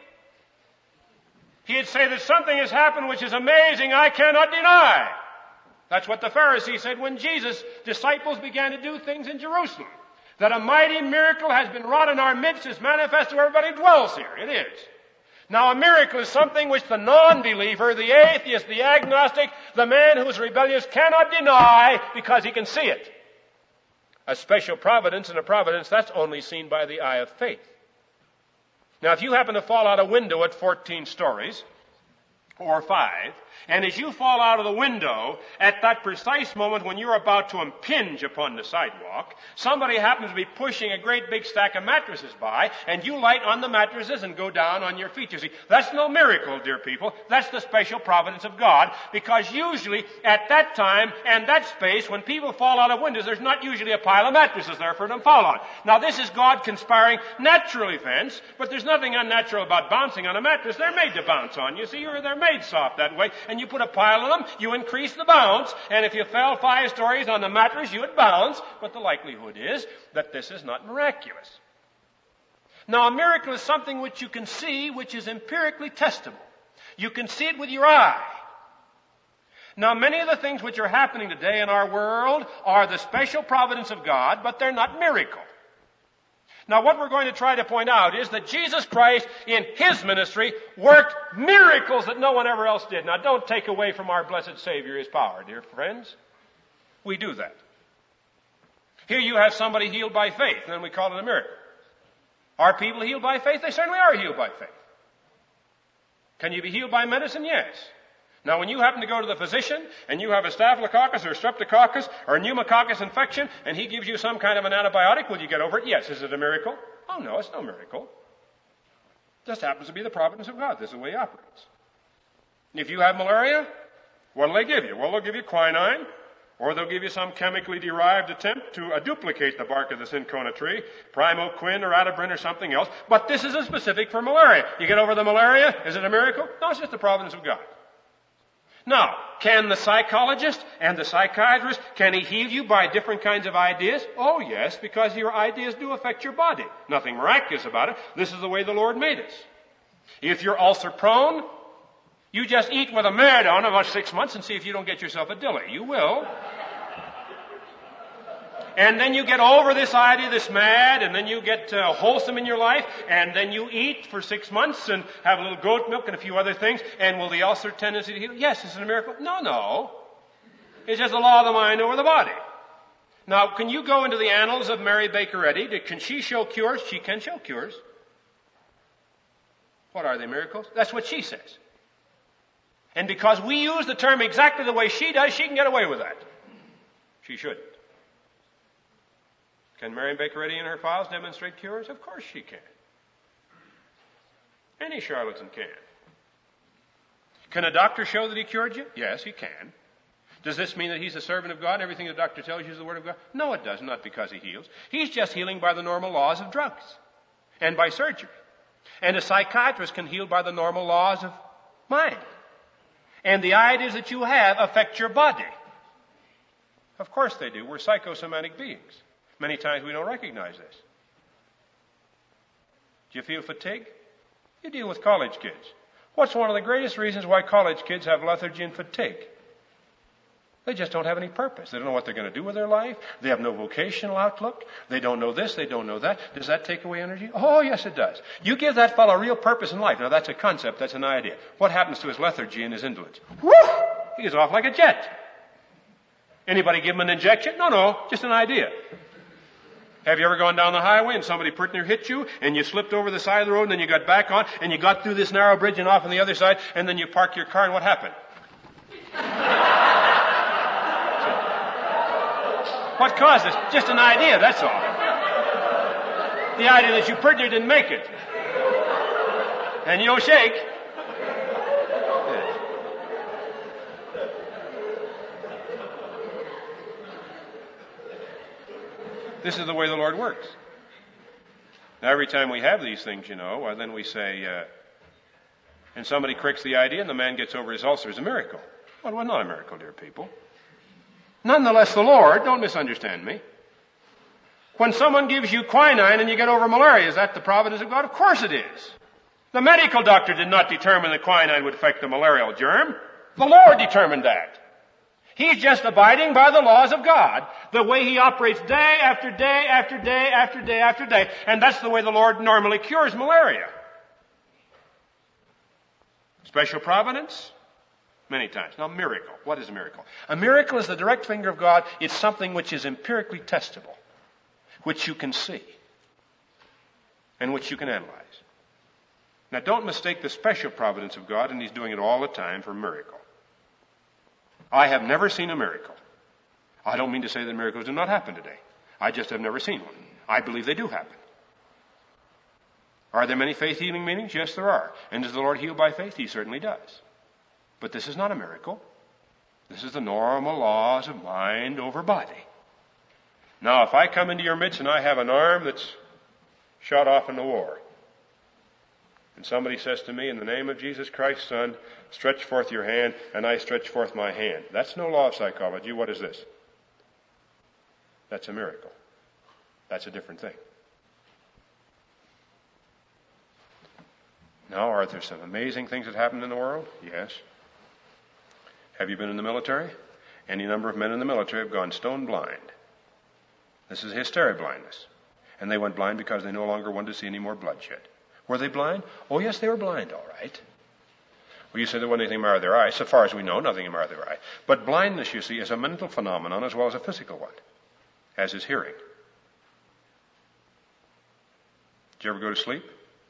He'd say that something has happened which is amazing, I cannot deny. That's what the Pharisees said when Jesus' disciples began to do things in Jerusalem. That a mighty miracle has been wrought in our midst is manifest to everybody who dwells here. It is. Now a miracle is something which the non-believer, the atheist, the agnostic, the man who is rebellious cannot deny because he can see it. A special providence and a providence that's only seen by the eye of faith. Now if you happen to fall out a window at 14 stories, or 5, and as you fall out of the window, at that precise moment when you're about to impinge upon the sidewalk, somebody happens to be pushing a great big stack of mattresses by, and you light on the mattresses and go down on your feet. You see, that's no miracle, dear people. That's the special providence of God, because usually at that time and that space, when people fall out of windows, there's not usually a pile of mattresses there for them to fall on. Now this is God conspiring natural events, but there's nothing unnatural about bouncing on a mattress. They're made to bounce on. You see, they're made soft that way, and you put a pile of them, you increase the bounce, and if you fell 5 stories on the mattress, you would bounce, but the likelihood is that this is not miraculous. Now, a miracle is something which you can see, which is empirically testable. You can see it with your eye. Now, many of the things which are happening today in our world are the special providence of God, but they're not miracle. Now, what we're going to try to point out is that Jesus Christ, in His ministry, worked miracles that no one ever else did. Now, don't take away from our blessed Savior His power, dear friends. We do that. Here you have somebody healed by faith, and then we call it a miracle. Are people healed by faith? They certainly are healed by faith. Can you be healed by medicine? Yes. Now, when you happen to go to the physician and you have a staphylococcus or streptococcus or a pneumococcus infection and he gives you some kind of an antibiotic, will you get over it? Yes. Is it a miracle? Oh, no, it's no miracle. It just happens to be the providence of God. This is the way He operates. If you have malaria, what will they give you? Well, they'll give you quinine, or they'll give you some chemically derived attempt to duplicate the bark of the cinchona tree, primoquin or atobrin or something else. But this is a specific for malaria. You get over the malaria, is it a miracle? No, it's just the providence of God. Now, can the psychologist and the psychiatrist, can he heal you by different kinds of ideas? Oh, yes, because your ideas do affect your body. Nothing miraculous about it. This is the way the Lord made us. If you're ulcer prone, you just eat with a Maridon about 6 months and see if you don't get yourself a dilly. You will. And then you get over this idea, this mad, and then you get wholesome in your life, and then you eat for 6 months and have a little goat milk and a few other things, and will the ulcer tendency to heal? Yes, is it a miracle? No. It's just the law of the mind over the body. Now, can you go into the annals of Mary Baker Eddy? Can she show cures? She can show cures. What are they, miracles? That's what she says. And because we use the term exactly the way she does, she can get away with that. She shouldn't. Can Mary Baker Eddy in her files demonstrate cures? Of course she can. Any charlatan can. Can a doctor show that he cured you? Yes, he can. Does this mean that he's a servant of God and everything the doctor tells you is the Word of God? No, it does, not because he heals. He's just healing by the normal laws of drugs and by surgery. And a psychiatrist can heal by the normal laws of mind. And the ideas that you have affect your body. Of course they do. We're psychosomatic beings. Many times we don't recognize this. Do you feel fatigue? You deal with college kids. What's one of the greatest reasons why college kids have lethargy and fatigue? They just don't have any purpose. They don't know what they're going to do with their life. They have no vocational outlook. They don't know this. They don't know that. Does that take away energy? Oh, yes, it does. You give that fellow real purpose in life. Now, that's a concept. That's an idea. What happens to his lethargy and his indolence? Woo! He goes off like a jet. Anybody give him an injection? No, just an idea. Have you ever gone down the highway and somebody pretty near hit you and you slipped over the side of the road and then you got back on and you got through this narrow bridge and off on the other side and then you park your car and what happened? What caused this? Just an idea, that's all. The idea that you pretty near didn't make it. And you don't shake. This is the way the Lord works. Now, every time we have these things, then we say, and somebody corrects the idea and the man gets over his ulcer, is a miracle. Well, not a miracle, dear people. Nonetheless, the Lord, don't misunderstand me, When someone gives you quinine and you get over malaria, is that the providence of God? Of course it is. The medical doctor did not determine that quinine would affect the malarial germ. The Lord determined that. He's just abiding by the laws of God, the way He operates day after day after day after day after day. And that's the way the Lord normally cures malaria. Special providence? Many times. Now, miracle. What is a miracle? A miracle is the direct finger of God. It's something which is empirically testable, which you can see, and which you can analyze. Now, don't mistake the special providence of God, and He's doing it all the time, for a miracle. I have never seen a miracle. I don't mean to say that miracles do not happen today. I just have never seen one. I believe they do happen. Are there many faith healing meetings? Yes, there are. And does the Lord heal by faith? He certainly does. But this is not a miracle. This is the normal laws of mind over body. Now, if I come into your midst and I have an arm that's shot off in the war, and somebody says to me, in the name of Jesus Christ, son, stretch forth your hand, and I stretch forth my hand. That's no law of psychology. What is this? That's a miracle. That's a different thing. Now, are there some amazing things that happen in the world? Yes. Have you been in the military? Any number of men in the military have gone stone blind. This is hysteria blindness. And they went blind because they no longer wanted to see any more bloodshed. Were they blind? Oh, yes, they were blind, all right. Well, you said there wasn't anything the matter with their eye. So far as we know, nothing the matter with their eye. But blindness, you see, is a mental phenomenon as well as a physical one, as is hearing. Did you ever go to sleep?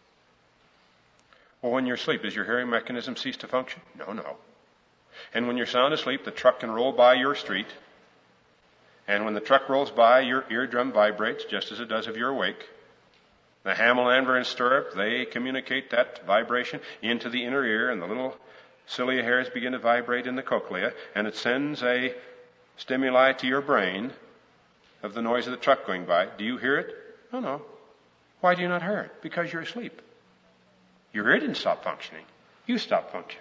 Well, when you're asleep, does your hearing mechanism cease to function? No. And when you're sound asleep, the truck can roll by your street. And when the truck rolls by, your eardrum vibrates just as it does if you're awake. The hammer, anvil, and stirrup, they communicate that vibration into the inner ear, and the little cilia hairs begin to vibrate in the cochlea, and it sends a stimuli to your brain of the noise of the truck going by. Do you hear it? No. Why do you not hear it? Because you're asleep. Your ear didn't stop functioning. You stopped functioning.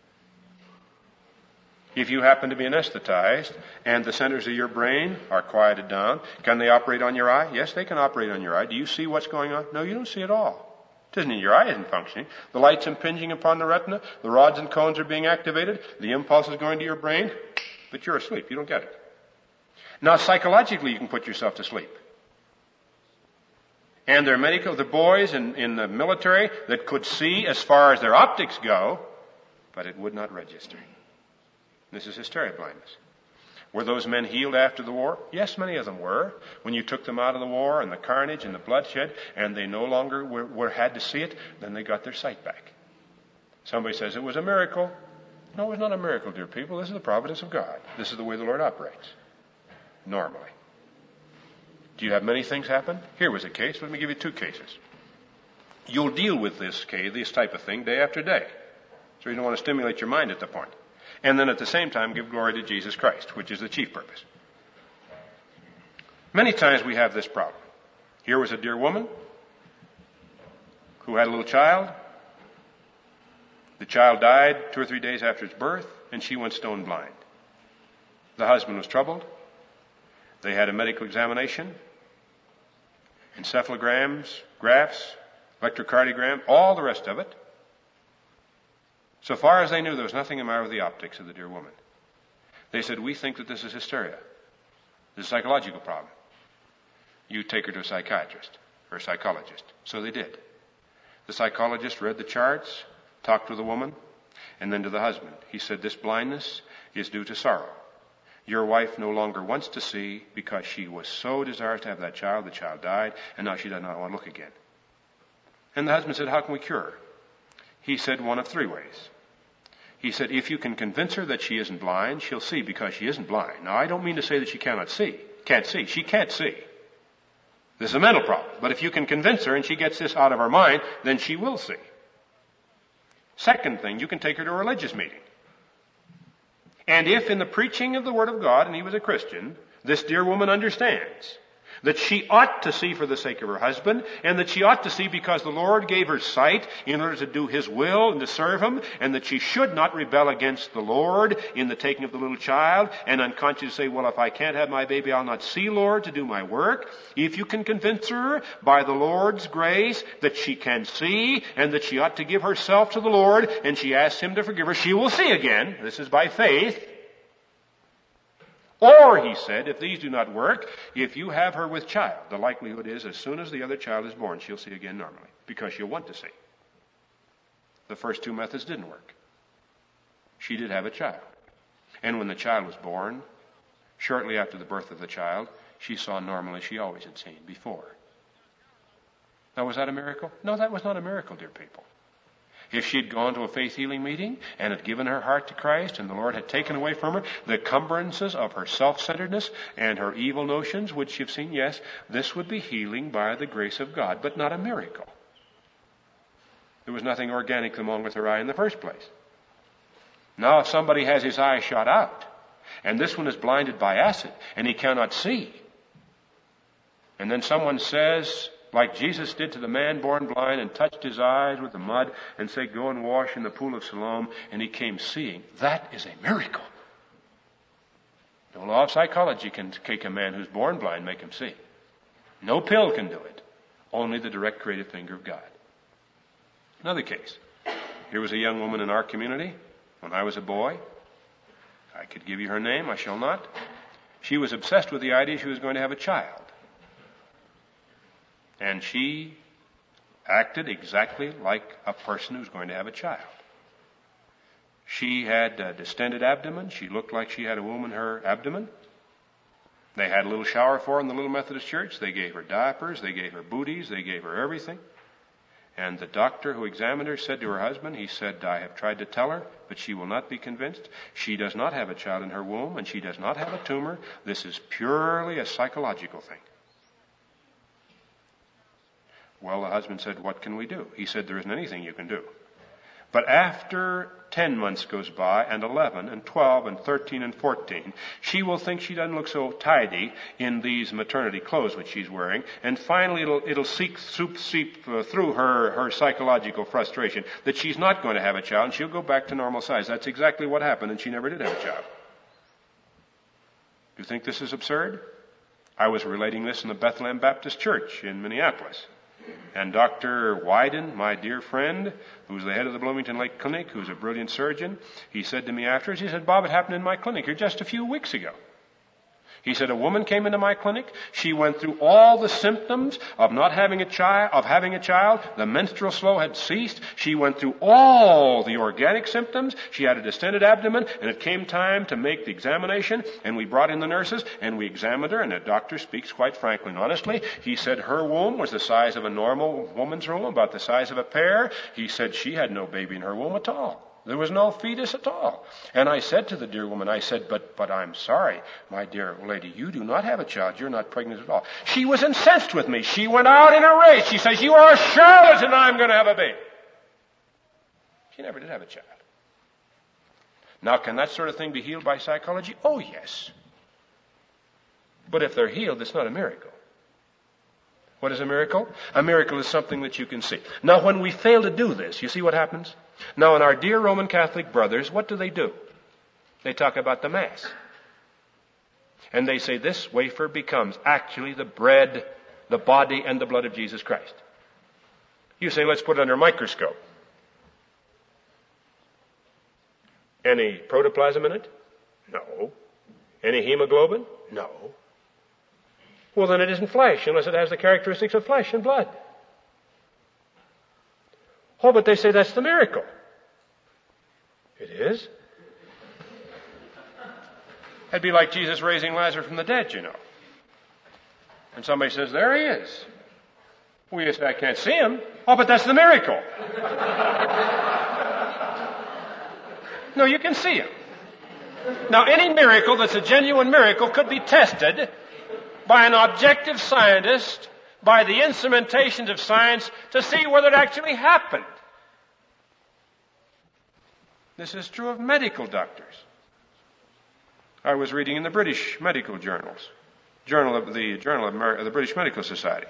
If you happen to be anesthetized and the centers of your brain are quieted down, can they operate on your eye? Yes, they can operate on your eye. Do you see what's going on? No, you don't see it all. It doesn't mean your eye isn't functioning. The light's impinging upon the retina. The rods and cones are being activated. The impulse is going to your brain. But you're asleep. You don't get it. Now, psychologically, you can put yourself to sleep. And there are many of the boys in the military that could see as far as their optics go, but it would not register. This is hysteria blindness. Were those men healed after the war? Yes, many of them were. When you took them out of the war and the carnage and the bloodshed, and they no longer had to see it, then they got their sight back. Somebody says it was a miracle. No, it was not a miracle, dear people. This is the providence of God. This is the way the Lord operates. Normally. Do you have many things happen? Here was a case. Let me give you two cases. You'll deal with this type of thing day after day. So you don't want to stimulate your mind at the point. And then at the same time give glory to Jesus Christ, which is the chief purpose. Many times we have this problem. Here was a dear woman who had a little child. The child died 2 or 3 days after its birth, and she went stone blind. The husband was troubled. They had a medical examination, encephalograms, graphs, electrocardiogram, all the rest of it. So far as they knew, there was nothing the matter with the optics of the dear woman. They said, we think that this is hysteria. This is a psychological problem. You take her to a psychiatrist or a psychologist. So they did. The psychologist read the charts, talked to the woman, and then to the husband. He said, this blindness is due to sorrow. Your wife no longer wants to see because she was so desirous to have that child. The child died, and now she does not want to look again. And the husband said, how can we cure her? He said, one of 3 ways. He said, if you can convince her that she isn't blind, she'll see because she isn't blind. Now, I don't mean to say that she can't see. She can't see. This is a mental problem. But if you can convince her and she gets this out of her mind, then she will see. Second thing, you can take her to a religious meeting. And if in the preaching of the Word of God, and he was a Christian, this dear woman understands that she ought to see for the sake of her husband, and that she ought to see because the Lord gave her sight in order to do His will and to serve Him, and that she should not rebel against the Lord in the taking of the little child, and unconsciously say, well, if I can't have my baby, I'll not see, Lord, to do my work. If you can convince her by the Lord's grace that she can see, and that she ought to give herself to the Lord, and she asks Him to forgive her, she will see again. This is by faith. Or, he said, if these do not work, if you have her with child, the likelihood is as soon as the other child is born, she'll see again normally, because she'll want to see. The first two methods didn't work. She did have a child. And when the child was born, shortly after the birth of the child, she saw normally she always had seen before. Now, was that a miracle? No, that was not a miracle, dear people. If she had gone to a faith healing meeting and had given her heart to Christ and the Lord had taken away from her the encumbrances of her self-centeredness and her evil notions, would she have seen? Yes, this would be healing by the grace of God, but not a miracle. There was nothing organic wrong with her eye in the first place. Now, if somebody has his eye shot out, and this one is blinded by acid, and he cannot see, and then someone says, like Jesus did to the man born blind and touched his eyes with the mud and said, go and wash in the pool of Siloam, and he came seeing. That is a miracle. No law of psychology can take a man who's born blind, make him see. No pill can do it. Only the direct creative finger of God. Another case. Here was a young woman in our community when I was a boy. I could give you her name, I shall not. She was obsessed with the idea she was going to have a child. And she acted exactly like a person who's going to have a child. She had a distended abdomen. She looked like she had a womb in her abdomen. They had a little shower for her in the little Methodist church. They gave her diapers. They gave her booties. They gave her everything. And the doctor who examined her said to her husband, he said, I have tried to tell her, but she will not be convinced. She does not have a child in her womb, and she does not have a tumor. This is purely a psychological thing. Well, the husband said, what can we do? He said, there isn't anything you can do. But after 10 months goes by, and 11, and 12, and 13, and 14, she will think she doesn't look so tidy in these maternity clothes which she's wearing, and finally it'll seep through her psychological frustration that she's not going to have a child, and she'll go back to normal size. That's exactly what happened, and she never did have a child. Do you think this is absurd? I was relating this in the Bethlehem Baptist Church in Minneapolis. And Dr. Wyden, my dear friend, who's the head of the Bloomington Lake Clinic, who's a brilliant surgeon, he said to me afterwards, he said, Bob, it happened in my clinic here just a few weeks ago. He said, a woman came into my clinic. She went through all the symptoms of not having a child, of having a child. The menstrual flow had ceased. She went through all the organic symptoms. She had a distended abdomen, and it came time to make the examination, and we brought in the nurses, and we examined her, and the doctor speaks quite frankly and honestly. He said her womb was the size of a normal woman's womb, about the size of a pear. He said she had no baby in her womb at all. There was no fetus at all. And I said to the dear woman, I said, but I'm sorry, my dear lady, you do not have a child. You're not pregnant at all. She was incensed with me. She went out in a rage. She says, you are a charlatan, I'm going to have a baby. She never did have a child. Now, can that sort of thing be healed by psychology? Oh, yes. But if they're healed, it's not a miracle. What is a miracle? A miracle is something that you can see. Now, when we fail to do this, you see what happens? Now, in our dear Roman Catholic brothers, what do? They talk about the Mass. And they say this wafer becomes actually the bread, the body, and the blood of Jesus Christ. You say, let's put it under a microscope. Any protoplasm in it? No. Any hemoglobin? No. Well, then it isn't flesh unless it has the characteristics of flesh and blood. Oh, but they say that's the miracle. It is. That'd be like Jesus raising Lazarus from the dead, you know. And somebody says, there he is. Well, you say, I can't see him. Oh, but that's the miracle. No, you can see him. Now, any miracle that's a genuine miracle could be tested by an objective scientist, by the instrumentations of science, to see whether it actually happened. This is true of medical doctors. I was reading in the British medical journals the British Medical Society.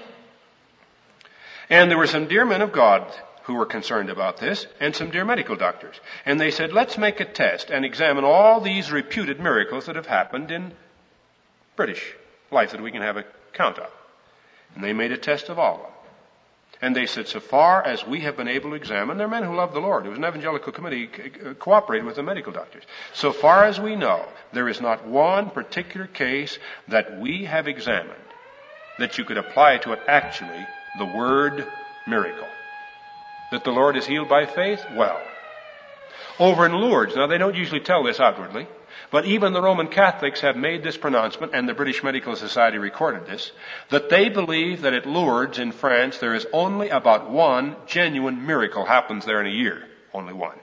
And there were some dear men of God who were concerned about this, and some dear medical doctors. And they said, let's make a test and examine all these reputed miracles that have happened in British life that we can have a count of. And they made a test of all of them. And they said, so far as we have been able to examine, they're men who love the Lord. It was an evangelical committee cooperating with the medical doctors. So far as we know, there is not one particular case that we have examined that you could apply to it actually the word miracle. That the Lord is healed by faith? Well. Over in Lourdes, now they don't usually tell this outwardly, but even the Roman Catholics have made this pronouncement, and the British Medical Society recorded this, that they believe that at Lourdes in France there is only about one genuine miracle happens there in a year. Only one.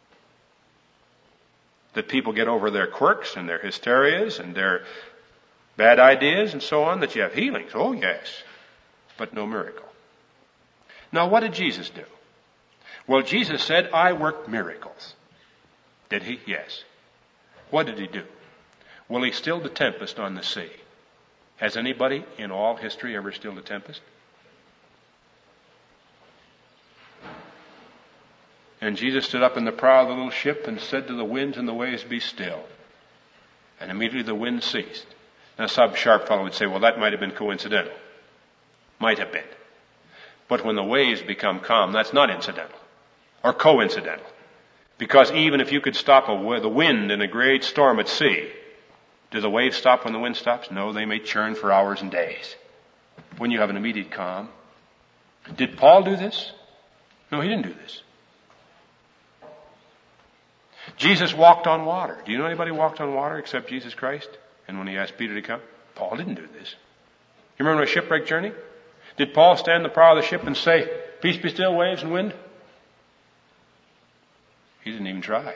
That people get over their quirks and their hysterias and their bad ideas and so on, that you have healings. Oh yes. But no miracle. Now what did Jesus do? Well, Jesus said, I work miracles. Did he? Yes. What did he do? Well, he stilled the tempest on the sea. Has anybody in all history ever stilled a tempest? And Jesus stood up in the prow of the little ship and said to the winds and the waves, be still. And immediately the wind ceased. Now some sharp fellow would say, well, that might have been coincidental. Might have been. But when the waves become calm, that's not incidental. Or coincidental. Because even if you could stop the wind in a great storm at sea, do the waves stop when the wind stops? No, they may churn for hours and days. When you have an immediate calm. Did Paul do this? No, he didn't do this. Jesus walked on water. Do you know anybody who walked on water except Jesus Christ? And when he asked Peter to come? Paul didn't do this. You remember a shipwreck journey? Did Paul stand in the prow of the ship and say, peace be still, waves and wind? He didn't even try.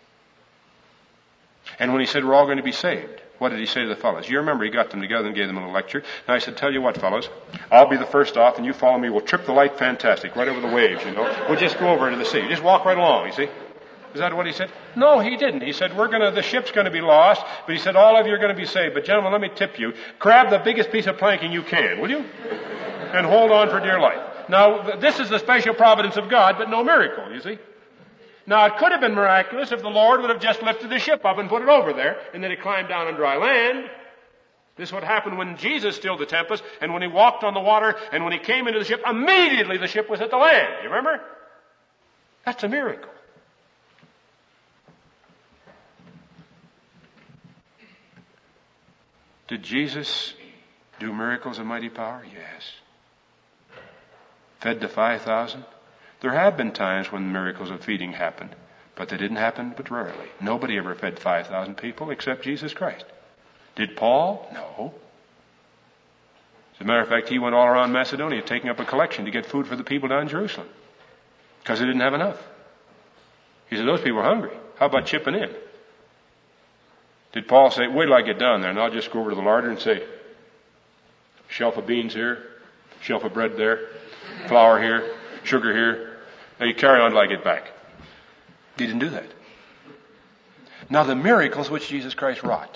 And when he said we're all going to be saved, what did he say to the fellows? You remember he got them together and gave them a little lecture. Now I said, tell you what, fellows, I'll be the first off and you follow me. We'll trip the light fantastic right over the waves, you know. We'll just go over into the sea. Just walk right along, you see. Is that what he said? No, he didn't. He said, the ship's going to be lost, but he said, all of you are going to be saved. But gentlemen, let me tip you. Grab the biggest piece of planking you can, will you? And hold on for dear life. Now, this is the special providence of God, but no miracle, you see. Now, it could have been miraculous if the Lord would have just lifted the ship up and put it over there, and then it climbed down on dry land. This is what happened when Jesus stilled the tempest, and when he walked on the water, and when he came into the ship, immediately the ship was at the land. You remember? That's a miracle. Did Jesus do miracles of mighty power? Yes. Fed the 5,000? There have been times when miracles of feeding happened, but they didn't happen but rarely. Nobody ever fed 5,000 people except Jesus Christ. Did Paul? No. As a matter of fact, he went all around Macedonia taking up a collection to get food for the people down in Jerusalem because they didn't have enough. He said, those people are hungry. How about chipping in? Did Paul say, wait till I get down there and I'll just go over to the larder and say, shelf of beans here, shelf of bread there, flour here, sugar here. Now you carry on till I get back. He didn't do that. Now the miracles which Jesus Christ wrought.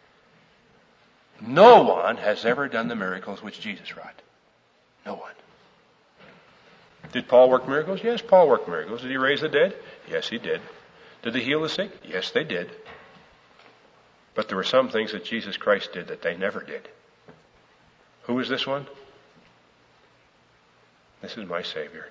No one has ever done the miracles which Jesus wrought. No one. Did Paul work miracles? Yes, Paul worked miracles. Did he raise the dead? Yes, he did. Did they heal the sick? Yes, they did. But there were some things that Jesus Christ did that they never did. Who is this one? This is my Savior.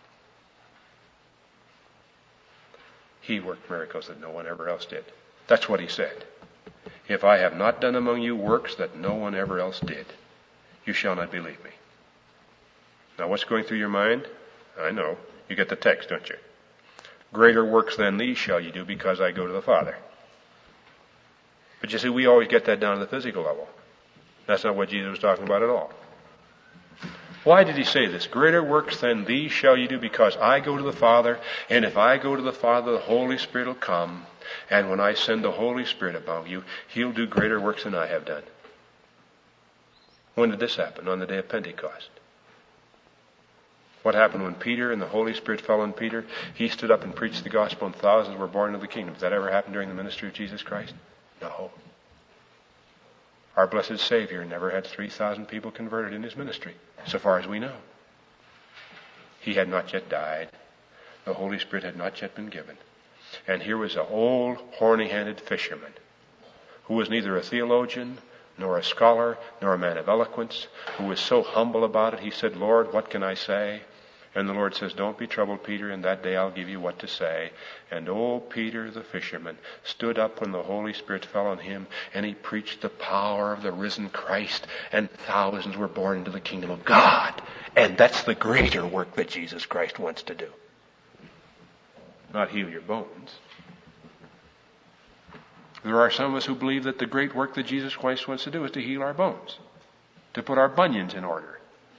He worked miracles that no one ever else did. That's what he said. If I have not done among you works that no one ever else did, you shall not believe me. Now what's going through your mind? I know. You get the text, don't you? Greater works than these shall you do because I go to the Father. But you see, we always get that down to the physical level. That's not what Jesus was talking about at all. Why did he say this? Greater works than these shall you do because I go to the Father, and if I go to the Father, the Holy Spirit will come, and when I send the Holy Spirit among you, he'll do greater works than I have done. When did this happen? On the day of Pentecost. What happened when Peter and the Holy Spirit fell on Peter? He stood up and preached the gospel and thousands were born into the kingdom. Did that ever happen during the ministry of Jesus Christ? No. Our blessed Savior never had 3,000 people converted in his ministry, so far as we know. He had not yet died. The Holy Spirit had not yet been given. And here was an old, horny-handed fisherman who was neither a theologian, nor a scholar, nor a man of eloquence, who was so humble about it. He said, Lord, what can I say? And the Lord says, don't be troubled, Peter, and that day I'll give you what to say. And old Peter the fisherman stood up when the Holy Spirit fell on him, and he preached the power of the risen Christ, and thousands were born into the kingdom of God. And that's the greater work that Jesus Christ wants to do. Not heal your bones. There are some of us who believe that the great work that Jesus Christ wants to do is to heal our bones, to put our bunions in order.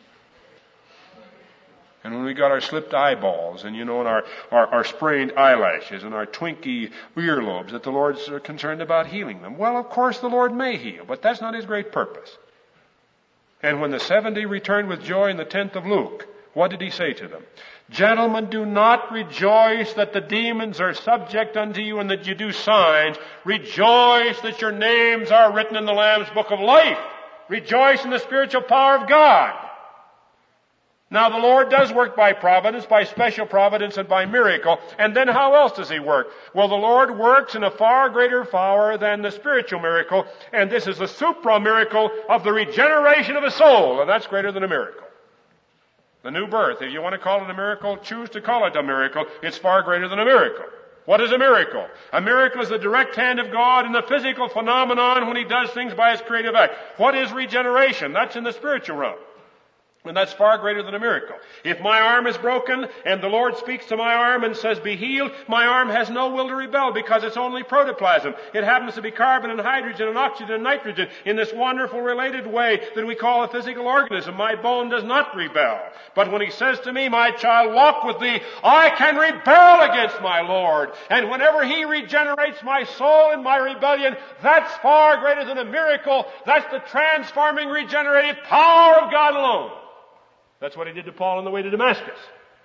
And when we got our slipped eyeballs and, and our sprained eyelashes and our twinky earlobes, that the Lord's concerned about healing them. Well, of course the Lord may heal, but that's not his great purpose. And when the 70 returned with joy in the 10th of Luke, what did he say to them? Gentlemen, do not rejoice that the demons are subject unto you and that you do signs. Rejoice that your names are written in the Lamb's book of life. Rejoice in the spiritual power of God. Now the Lord does work by providence, by special providence, and by miracle. And then how else does he work? Well, the Lord works in a far greater power than the spiritual miracle. And this is the supra-miracle of the regeneration of a soul. And that's greater than a miracle. The new birth, if you want to call it a miracle, choose to call it a miracle. It's far greater than a miracle. What is a miracle? A miracle is the direct hand of God in the physical phenomenon when he does things by his creative act. What is regeneration? That's in the spiritual realm. And that's far greater than a miracle. If my arm is broken and the Lord speaks to my arm and says, be healed, my arm has no will to rebel because it's only protoplasm. It happens to be carbon and hydrogen and oxygen and nitrogen in this wonderful related way that we call a physical organism. My bone does not rebel. But when he says to me, my child, walk with thee, I can rebel against my Lord. And whenever he regenerates my soul in my rebellion, that's far greater than a miracle. That's the transforming, regenerative power of God alone. That's what he did to Paul on the way to Damascus.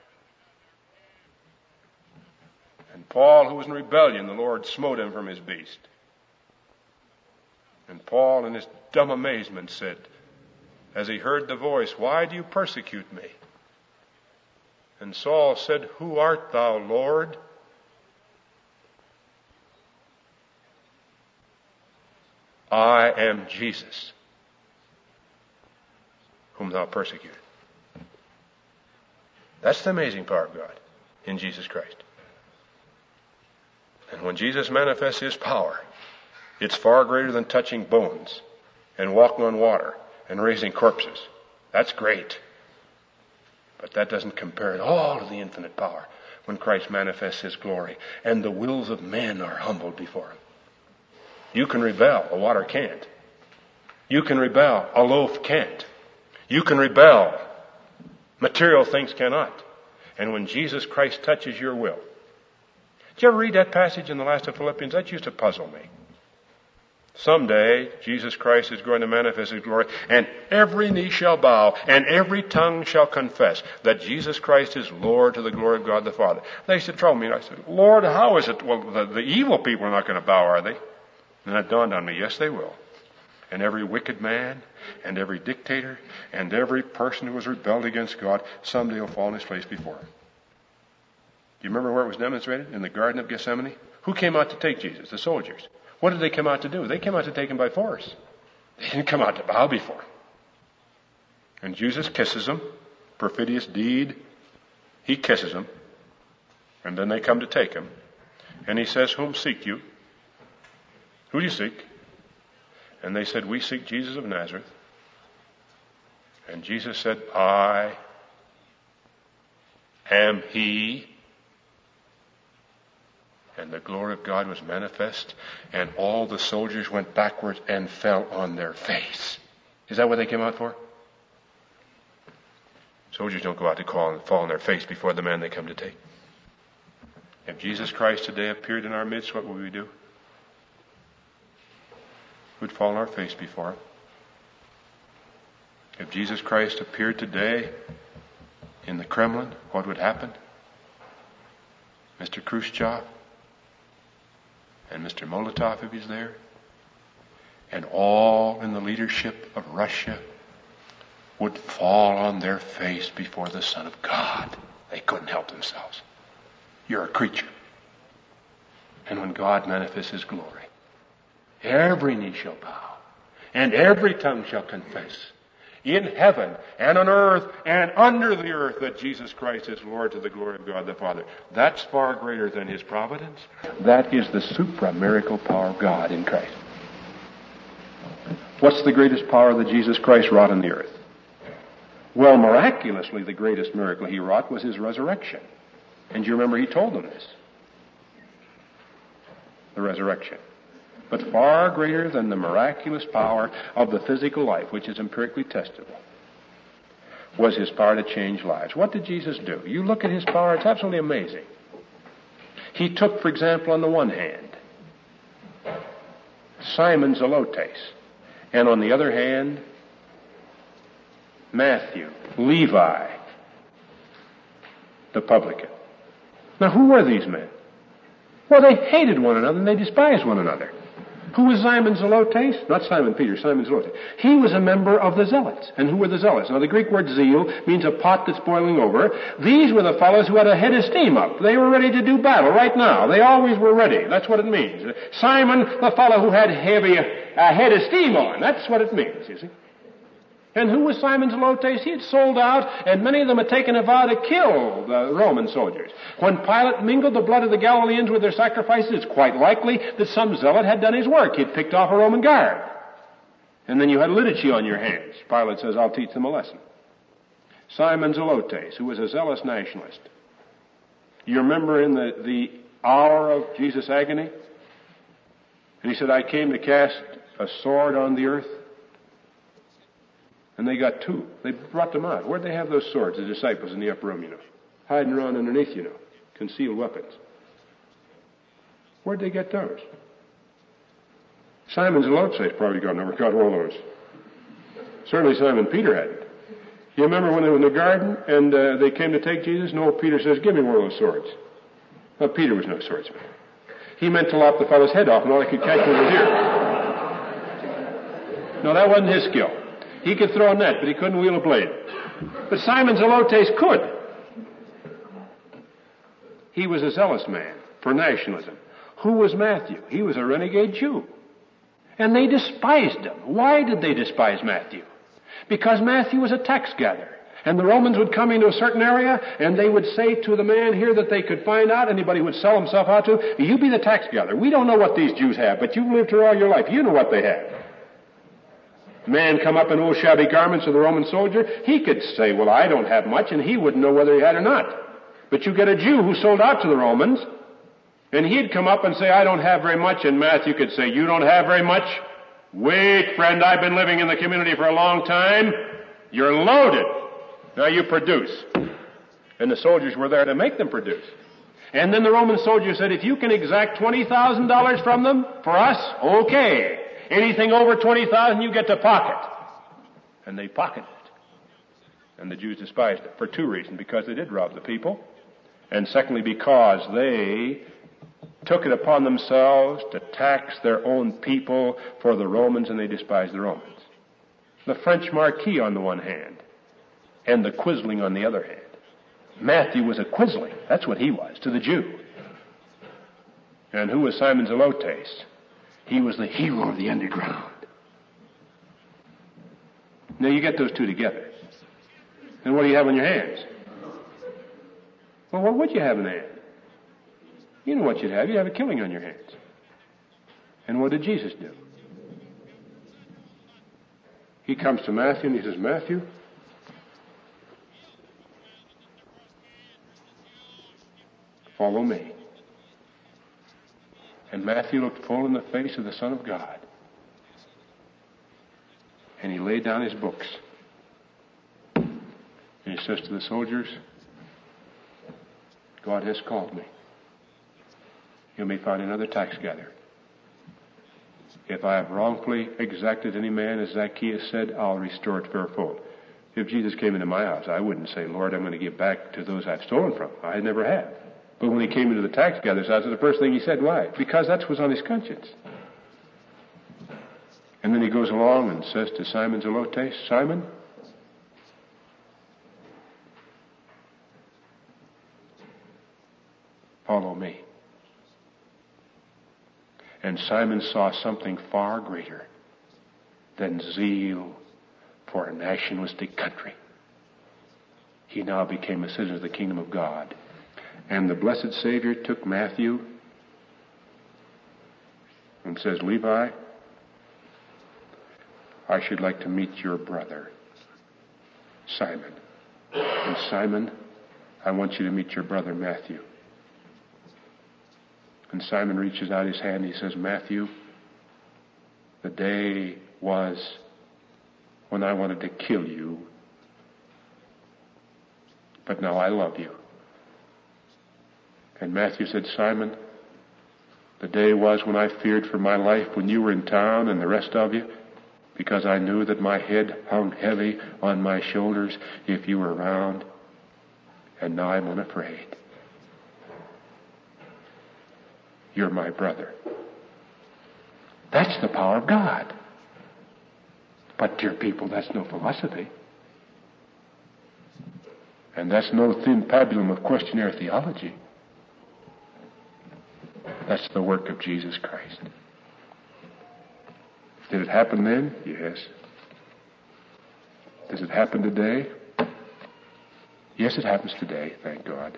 And Paul, who was in rebellion, the Lord smote him from his beast. And Paul, in his dumb amazement, said, as he heard the voice, why do you persecute me? And Saul said, who art thou, Lord? I am Jesus, whom thou persecutest. That's the amazing power of God in Jesus Christ. And when Jesus manifests his power, it's far greater than touching bones and walking on water and raising corpses. That's great. But that doesn't compare at all to the infinite power when Christ manifests his glory and the wills of men are humbled before him. You can rebel, a water can't. You can rebel, a loaf can't. You can rebel, material things cannot. And when Jesus Christ touches your will. Did you ever read that passage in the last of Philippians? That used to puzzle me. Someday, Jesus Christ is going to manifest his glory, and every knee shall bow, and every tongue shall confess that Jesus Christ is Lord to the glory of God the Father. They used to trouble me, and I said, Lord, how is it? Well, the evil people are not going to bow, are they? And that dawned on me, yes, they will. And every wicked man, and every dictator, and every person who has rebelled against God, someday will fall on his face before him. Do you remember where it was demonstrated? In the Garden of Gethsemane? Who came out to take Jesus? The soldiers. What did they come out to do? They came out to take him by force. They didn't come out to bow before him. And Jesus kisses them. Perfidious deed. He kisses them. And then they come to take him. And he says, whom seek you? Who do you seek? And they said, we seek Jesus of Nazareth. And Jesus said, I am he. And the glory of God was manifest, and all the soldiers went backwards and fell on their face. Is that what they came out for? Soldiers don't go out to call and fall on their face before the man they come to take. If Jesus Christ today appeared in our midst, what would we do? We'd fall on our face before him. If Jesus Christ appeared today in the Kremlin, what would happen? Mr. Khrushchev and Mr. Molotov, if he's there, and all in the leadership of Russia would fall on their face before the Son of God. They couldn't help themselves. You're a creature. And when God manifests His glory, every knee shall bow, and every tongue shall confess, in heaven and on earth and under the earth, that Jesus Christ is Lord, to the glory of God the Father. That's far greater than His providence. That is the supra-miracle power of God in Christ. What's the greatest power that Jesus Christ wrought on the earth? Well, miraculously, the greatest miracle He wrought was His resurrection. And you remember He told them this. The resurrection. But far greater than the miraculous power of the physical life, which is empirically testable, was His power to change lives. What did Jesus do? You look at His power, it's absolutely amazing. He took, for example, on the one hand, Simon Zelotes, and on the other hand, Matthew, Levi, the publican. Now, who were these men? Well, they hated one another and they despised one another. Who was Simon Zelotes? Not Simon Peter, Simon Zelotes. He was a member of the Zealots. And who were the Zealots? Now, the Greek word zeal means a pot that's boiling over. These were the fellows who had a head of steam up. They were ready to do battle right now. They always were ready. That's what it means. Simon, the fellow who had a head of steam on. That's what it means, you see. And who was Simon Zelotes? He had sold out, and many of them had taken a vow to kill the Roman soldiers. When Pilate mingled the blood of the Galileans with their sacrifices, it's quite likely that some zealot had done his work. He'd picked off a Roman guard. And then you had liturgy on your hands. Pilate says, I'll teach them a lesson. Simon Zelotes, who was a zealous nationalist. You remember in the hour of Jesus' agony? And he said, I came to cast a sword on the earth. And they got two. They brought them out. Where'd they have those swords, the disciples in the upper room, Hiding around underneath, concealed weapons. Where'd they get those? Simon Zelotes probably never got one of those. Certainly Simon Peter hadn't. You remember when they were in the garden and they came to take Jesus? No, Peter says, give me one of those swords. Well, Peter was no swordsman. He meant to lop the fellow's head off and all he could catch was his ear. No, that wasn't his skill. He could throw a net, but he couldn't wield a blade. But Simon Zelotes could. He was a zealous man for nationalism. Who was Matthew? He was a renegade Jew. And they despised him. Why did they despise Matthew? Because Matthew was a tax gatherer. And the Romans would come into a certain area, and they would say to the man here that they could find out, anybody would sell himself out to, you be the tax gatherer. We don't know what these Jews have, but you've lived here all your life. You know what they have. A man come up in old shabby garments of the Roman soldier, he could say, well, I don't have much, and he wouldn't know whether he had or not. But you get a Jew who sold out to the Romans, and he'd come up and say, I don't have very much, and Matthew could say, you don't have very much? Wait, friend, I've been living in the community for a long time. You're loaded. Now you produce. And the soldiers were there to make them produce. And then the Roman soldier said, if you can exact $20,000 from them, for us, okay. Anything over 20,000, you get to pocket. And they pocketed it. And the Jews despised it for two reasons. Because they did rob the people. And secondly, because they took it upon themselves to tax their own people for the Romans, and they despised the Romans. The French marquis on the one hand, and the quisling on the other hand. Matthew was a quisling. That's what he was to the Jew. And who was Simon Zelotes? He was the hero of the underground. Now you get those two together. And what do you have in your hands? Well, what would you have in the hand? You know what you'd have. You'd have a killing on your hands. And what did Jesus do? He comes to Matthew and he says, Matthew, follow me. And Matthew looked full in the face of the Son of God. And he laid down his books. And he says to the soldiers, God has called me. You may find another tax gatherer. If I have wrongfully exacted any man, as Zacchaeus said, I'll restore it fourfold. If Jesus came into my house, I wouldn't say, Lord, I'm going to give back to those I've stolen from. I never have. But when he came into the tax gatherer's house, the first thing he said, why? Because that was on his conscience. And then he goes along and says to Simon Zelotes, Simon, follow me. And Simon saw something far greater than zeal for a nationalistic country. He now became a citizen of the kingdom of God. And the blessed Savior took Matthew and says, Levi, I should like to meet your brother, Simon. And Simon, I want you to meet your brother Matthew. And Simon reaches out his hand and he says, Matthew, the day was when I wanted to kill you, but now I love you. And Matthew said, Simon, the day was when I feared for my life when you were in town and the rest of you, because I knew that my head hung heavy on my shoulders if you were around. And now I'm unafraid. You're my brother. That's the power of God. But, dear people, that's no philosophy. And that's no thin pabulum of questionnaire theology. That's the work of Jesus Christ. Did it happen then? Yes. Does it happen today? Yes, it happens today, thank God.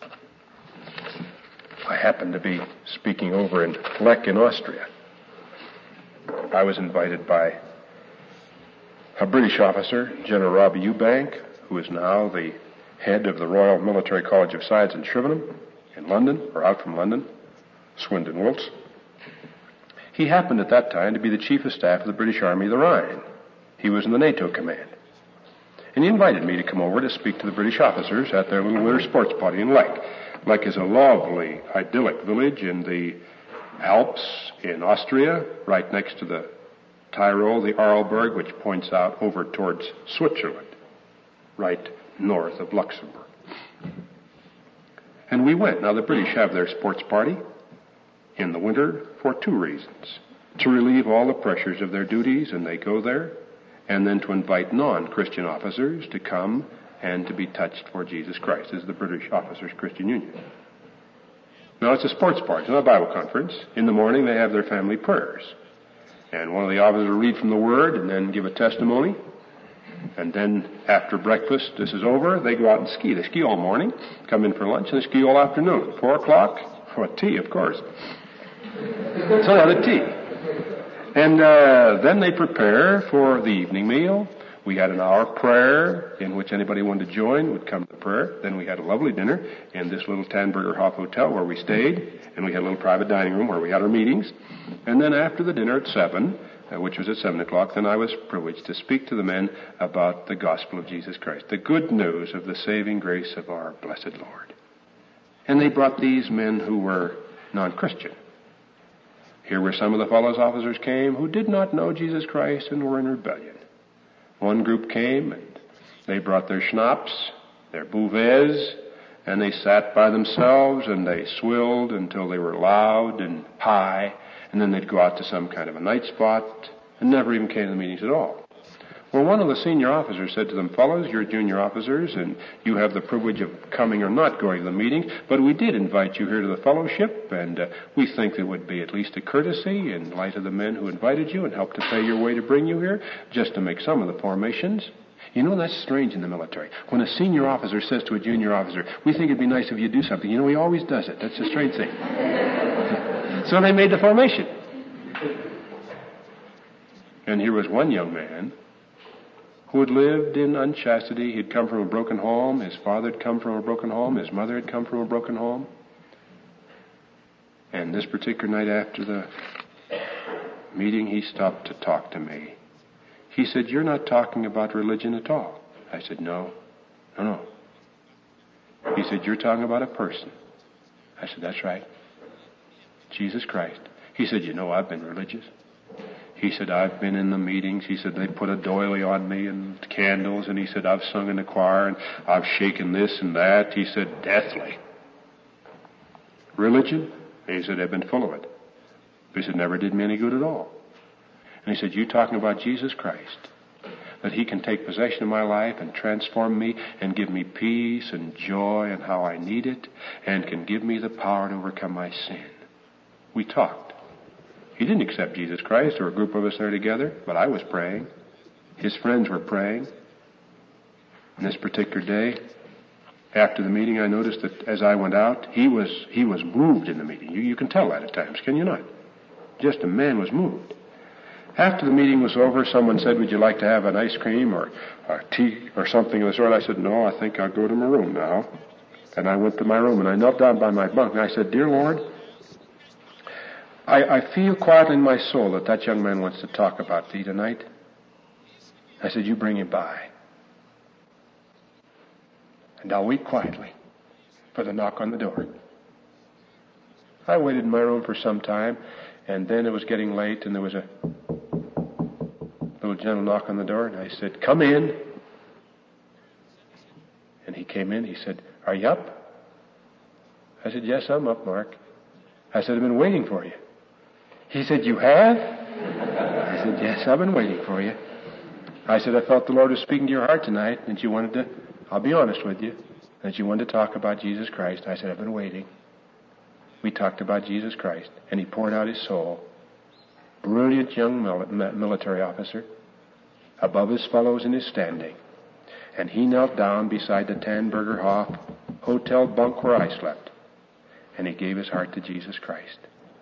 I happened to be speaking over in Fleck in Austria. I was invited by a British officer, General Robbie Eubank, who is now the head of the Royal Military College of Science in Shrivenham, in London, or out from London, Swindon Wilts. He happened at that time to be the Chief of Staff of the British Army of the Rhine. He was in the NATO command. And he invited me to come over to speak to the British officers at their little winter sports party in Leck. Leck is a lovely, idyllic village in the Alps in Austria, right next to the Tyrol, the Arlberg, which points out over towards Switzerland, right north of Luxembourg. And we went. Now, the British have their sports party in the winter for two reasons. To relieve all the pressures of their duties, and they go there, and then to invite non-Christian officers to come and to be touched for Jesus Christ. This is the British Officers Christian Union. Now, it's a sports party. It's not a Bible conference. In the morning, they have their family prayers. And one of the officers will read from the Word and then give a testimony. And then after breakfast, this is over, they go out and ski. They ski all morning, come in for lunch, and they ski all afternoon. 4 o'clock, tea, of course. So they have a tea. And then they prepare for the evening meal. We had an hour prayer in which anybody who wanted to join would come to prayer. Then we had a lovely dinner in this little Tannberger Hof Hotel where we stayed. And we had a little private dining room where we had our meetings. And then after the dinner at 7, which was at 7 o'clock, then I was privileged to speak to the men about the gospel of Jesus Christ, the good news of the saving grace of our blessed Lord. And they brought these men who were non-Christian. Here were some of the fellows officers came who did not know Jesus Christ and were in rebellion. One group came and they brought their schnapps, their bouvet, and they sat by themselves and they swilled until they were loud and high, and then they'd go out to some kind of a night spot and never even came to the meetings at all. Well, one of the senior officers said to them, fellows, you're junior officers and you have the privilege of coming or not going to the meeting, but we did invite you here to the fellowship, and we think it would be at least a courtesy in light of the men who invited you and helped to pay your way to bring you here, just to make some of the formations. You know, that's strange in the military. When a senior officer says to a junior officer, we think it'd be nice if you do something, you know, he always does it. That's a strange thing. So they made the formation. And here was one young man who had lived in unchastity. He'd come from a broken home. His father had come from a broken home. His mother had come from a broken home. And this particular night after the meeting, he stopped to talk to me. He said, you're not talking about religion at all. I said, no. He said, you're talking about a person. I said, that's right. Jesus Christ. He said, you know, I've been religious. He said, I've been in the meetings. He said, they put a doily on me and candles. And he said, I've sung in the choir and I've shaken this and that. He said, deathly. Religion? He said, I've been full of it. He said, never did me any good at all. And he said, you talking about Jesus Christ? That he can take possession of my life and transform me and give me peace and joy and how I need it, and can give me the power to overcome my sin. We talked. He didn't accept Jesus Christ, or a group of us there together, but I was praying. His friends were praying. And this particular day, after the meeting, I noticed that as I went out, he was moved in the meeting. You can tell that at times, can you not? Just a man was moved. After the meeting was over, someone said, would you like to have an ice cream or tea or something of the sort? I said, no, I think I'll go to my room now. And I went to my room and I knelt down by my bunk and I said, dear Lord, I feel quietly in my soul that young man wants to talk about thee tonight. I said, you bring him by. And I'll wait quietly for the knock on the door. I waited in my room for some time, and then it was getting late, and there was a little gentle knock on the door, and I said, come in. And he came in. He said, are you up? I said, yes, I'm up, Mark. I said, I've been waiting for you. He said, you have? I said, yes, I've been waiting for you. I said, I felt the Lord was speaking to your heart tonight, and you wanted to, I'll be honest with you, that you wanted to talk about Jesus Christ. I said, I've been waiting. We talked about Jesus Christ, and he poured out his soul. Brilliant young military officer, above his fellows in his standing. And he knelt down beside the Tannberger Hof hotel bunk where I slept, and he gave his heart to Jesus Christ.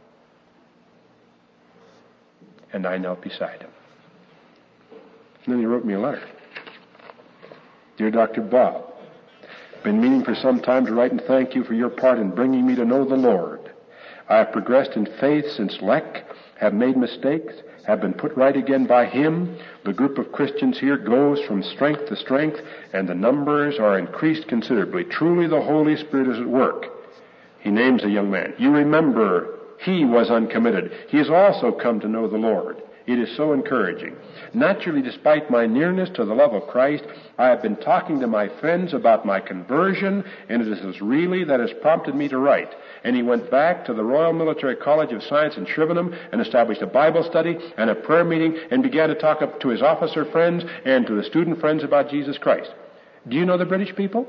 And I knelt beside him. And then he wrote me a letter. Dear Dr. Bob, been meaning for some time to write and thank you for your part in bringing me to know the Lord. I have progressed in faith since Leck, have made mistakes, have been put right again by him. The group of Christians here goes from strength to strength, and the numbers are increased considerably. Truly the Holy Spirit is at work. He names a young man. You remember, he was uncommitted. He has also come to know the Lord. It is so encouraging. Naturally, despite my nearness to the love of Christ, I have been talking to my friends about my conversion, and it is really that has prompted me to write. And he went back to the Royal Military College of Science in Shrivenham and established a Bible study and a prayer meeting and began to talk up to his officer friends and to the student friends about Jesus Christ. Do you know the British people?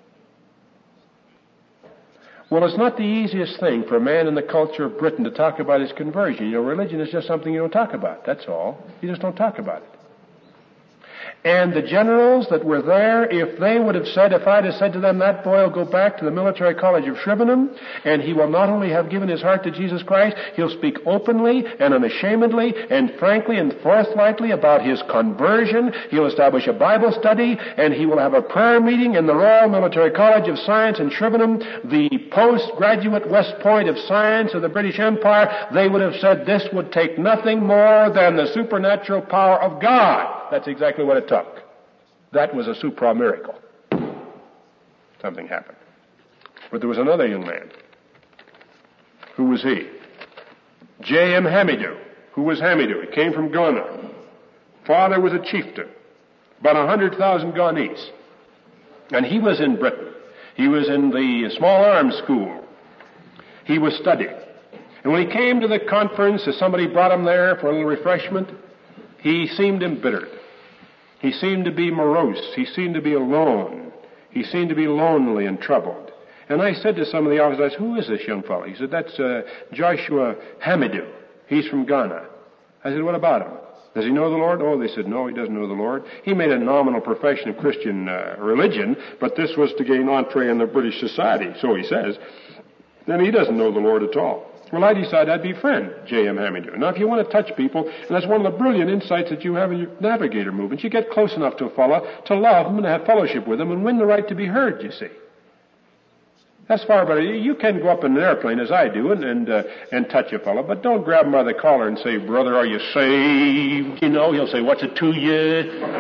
Well, it's not the easiest thing for a man in the culture of Britain to talk about his conversion. You know, religion is just something you don't talk about. That's all. You just don't talk about it. And the generals that were there, if they would have said, if I'd have said to them, that boy will go back to the Military College of Shrivenham, and he will not only have given his heart to Jesus Christ, he'll speak openly and unashamedly and frankly and forthrightly about his conversion. He'll establish a Bible study, and he will have a prayer meeting in the Royal Military College of Science in Shrivenham, the postgraduate West Point of science of the British Empire. They would have said this would take nothing more than the supernatural power of God. That's exactly what it took. That was a supra miracle. Something happened. But there was another young man. Who was he? J.M. Hamidou. Who was Hamidou? He came from Ghana. Father was a chieftain. About 100,000 Ghanese. And he was in Britain. He was in the small arms school. He was studying. And when he came to the conference, as somebody brought him there for a little refreshment, he seemed embittered. He seemed to be morose. He seemed to be alone. He seemed to be lonely and troubled. And I said to some of the officers, who is this young fellow? He said, that's Joshua Hamidou. He's from Ghana. I said, what about him? Does he know the Lord? Oh, they said, no, he doesn't know the Lord. He made a nominal profession of Christian religion, but this was to gain entree in the British society, so he says. Then he doesn't know the Lord at all. Well, I decided I'd befriend J.M. Hamidou. Now, if you want to touch people, and that's one of the brilliant insights that you have in your navigator movement, you get close enough to a fellow to love him and have fellowship with him and win the right to be heard, you see. That's far better. You can go up in an airplane, as I do, and touch a fellow, but don't grab him by the collar and say, brother, are you saved? You know, he'll say, what's it to you?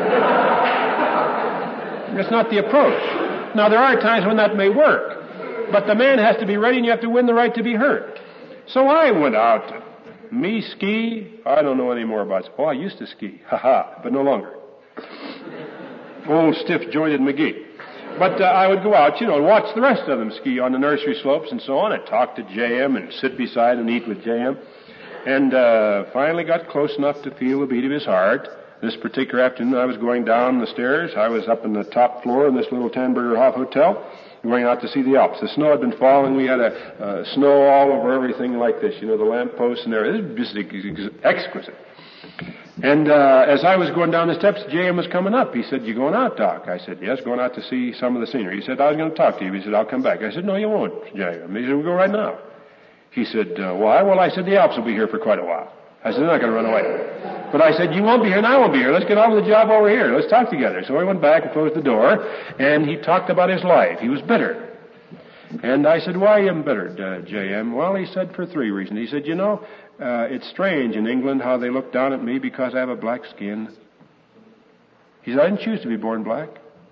That's not the approach. Now, there are times when that may work, but the man has to be ready and you have to win the right to be heard. So I went out. Me ski? I don't know any more about it. Oh, I used to ski. But no longer. Old stiff-jointed McGee. But I would go out, and watch the rest of them ski on the nursery slopes and so on. I'd talk to J.M. and sit beside and eat with J.M. and finally got close enough to feel the beat of his heart. This particular afternoon, I was going down the stairs. I was up in the top floor in this little Tannberger Hof hotel, going out to see the Alps. The snow had been falling. We had a snow all over everything like this, the lampposts and everything. It was just exquisite. And as I was going down the steps, J.M. was coming up. He said, "You going out, Doc?" I said, "Yes, going out to see some of the scenery." He said, "I was going to talk to you." He said, "I'll come back." I said, "No, you won't, J.M." He said, "We'll go right now." He said, "Why?" Well, I said, "The Alps will be here for quite a while." I said, "They're not going to run away." But I said, "You won't be here and I won't be here. Let's get on with the job over here. Let's talk together." So I went back and closed the door, and he talked about his life. He was bitter. And I said, "Why are you embittered, J.M.?" Well, he said, for 3 reasons. He said, "It's strange in England how they look down at me because I have a black skin." He said, "I didn't choose to be born black."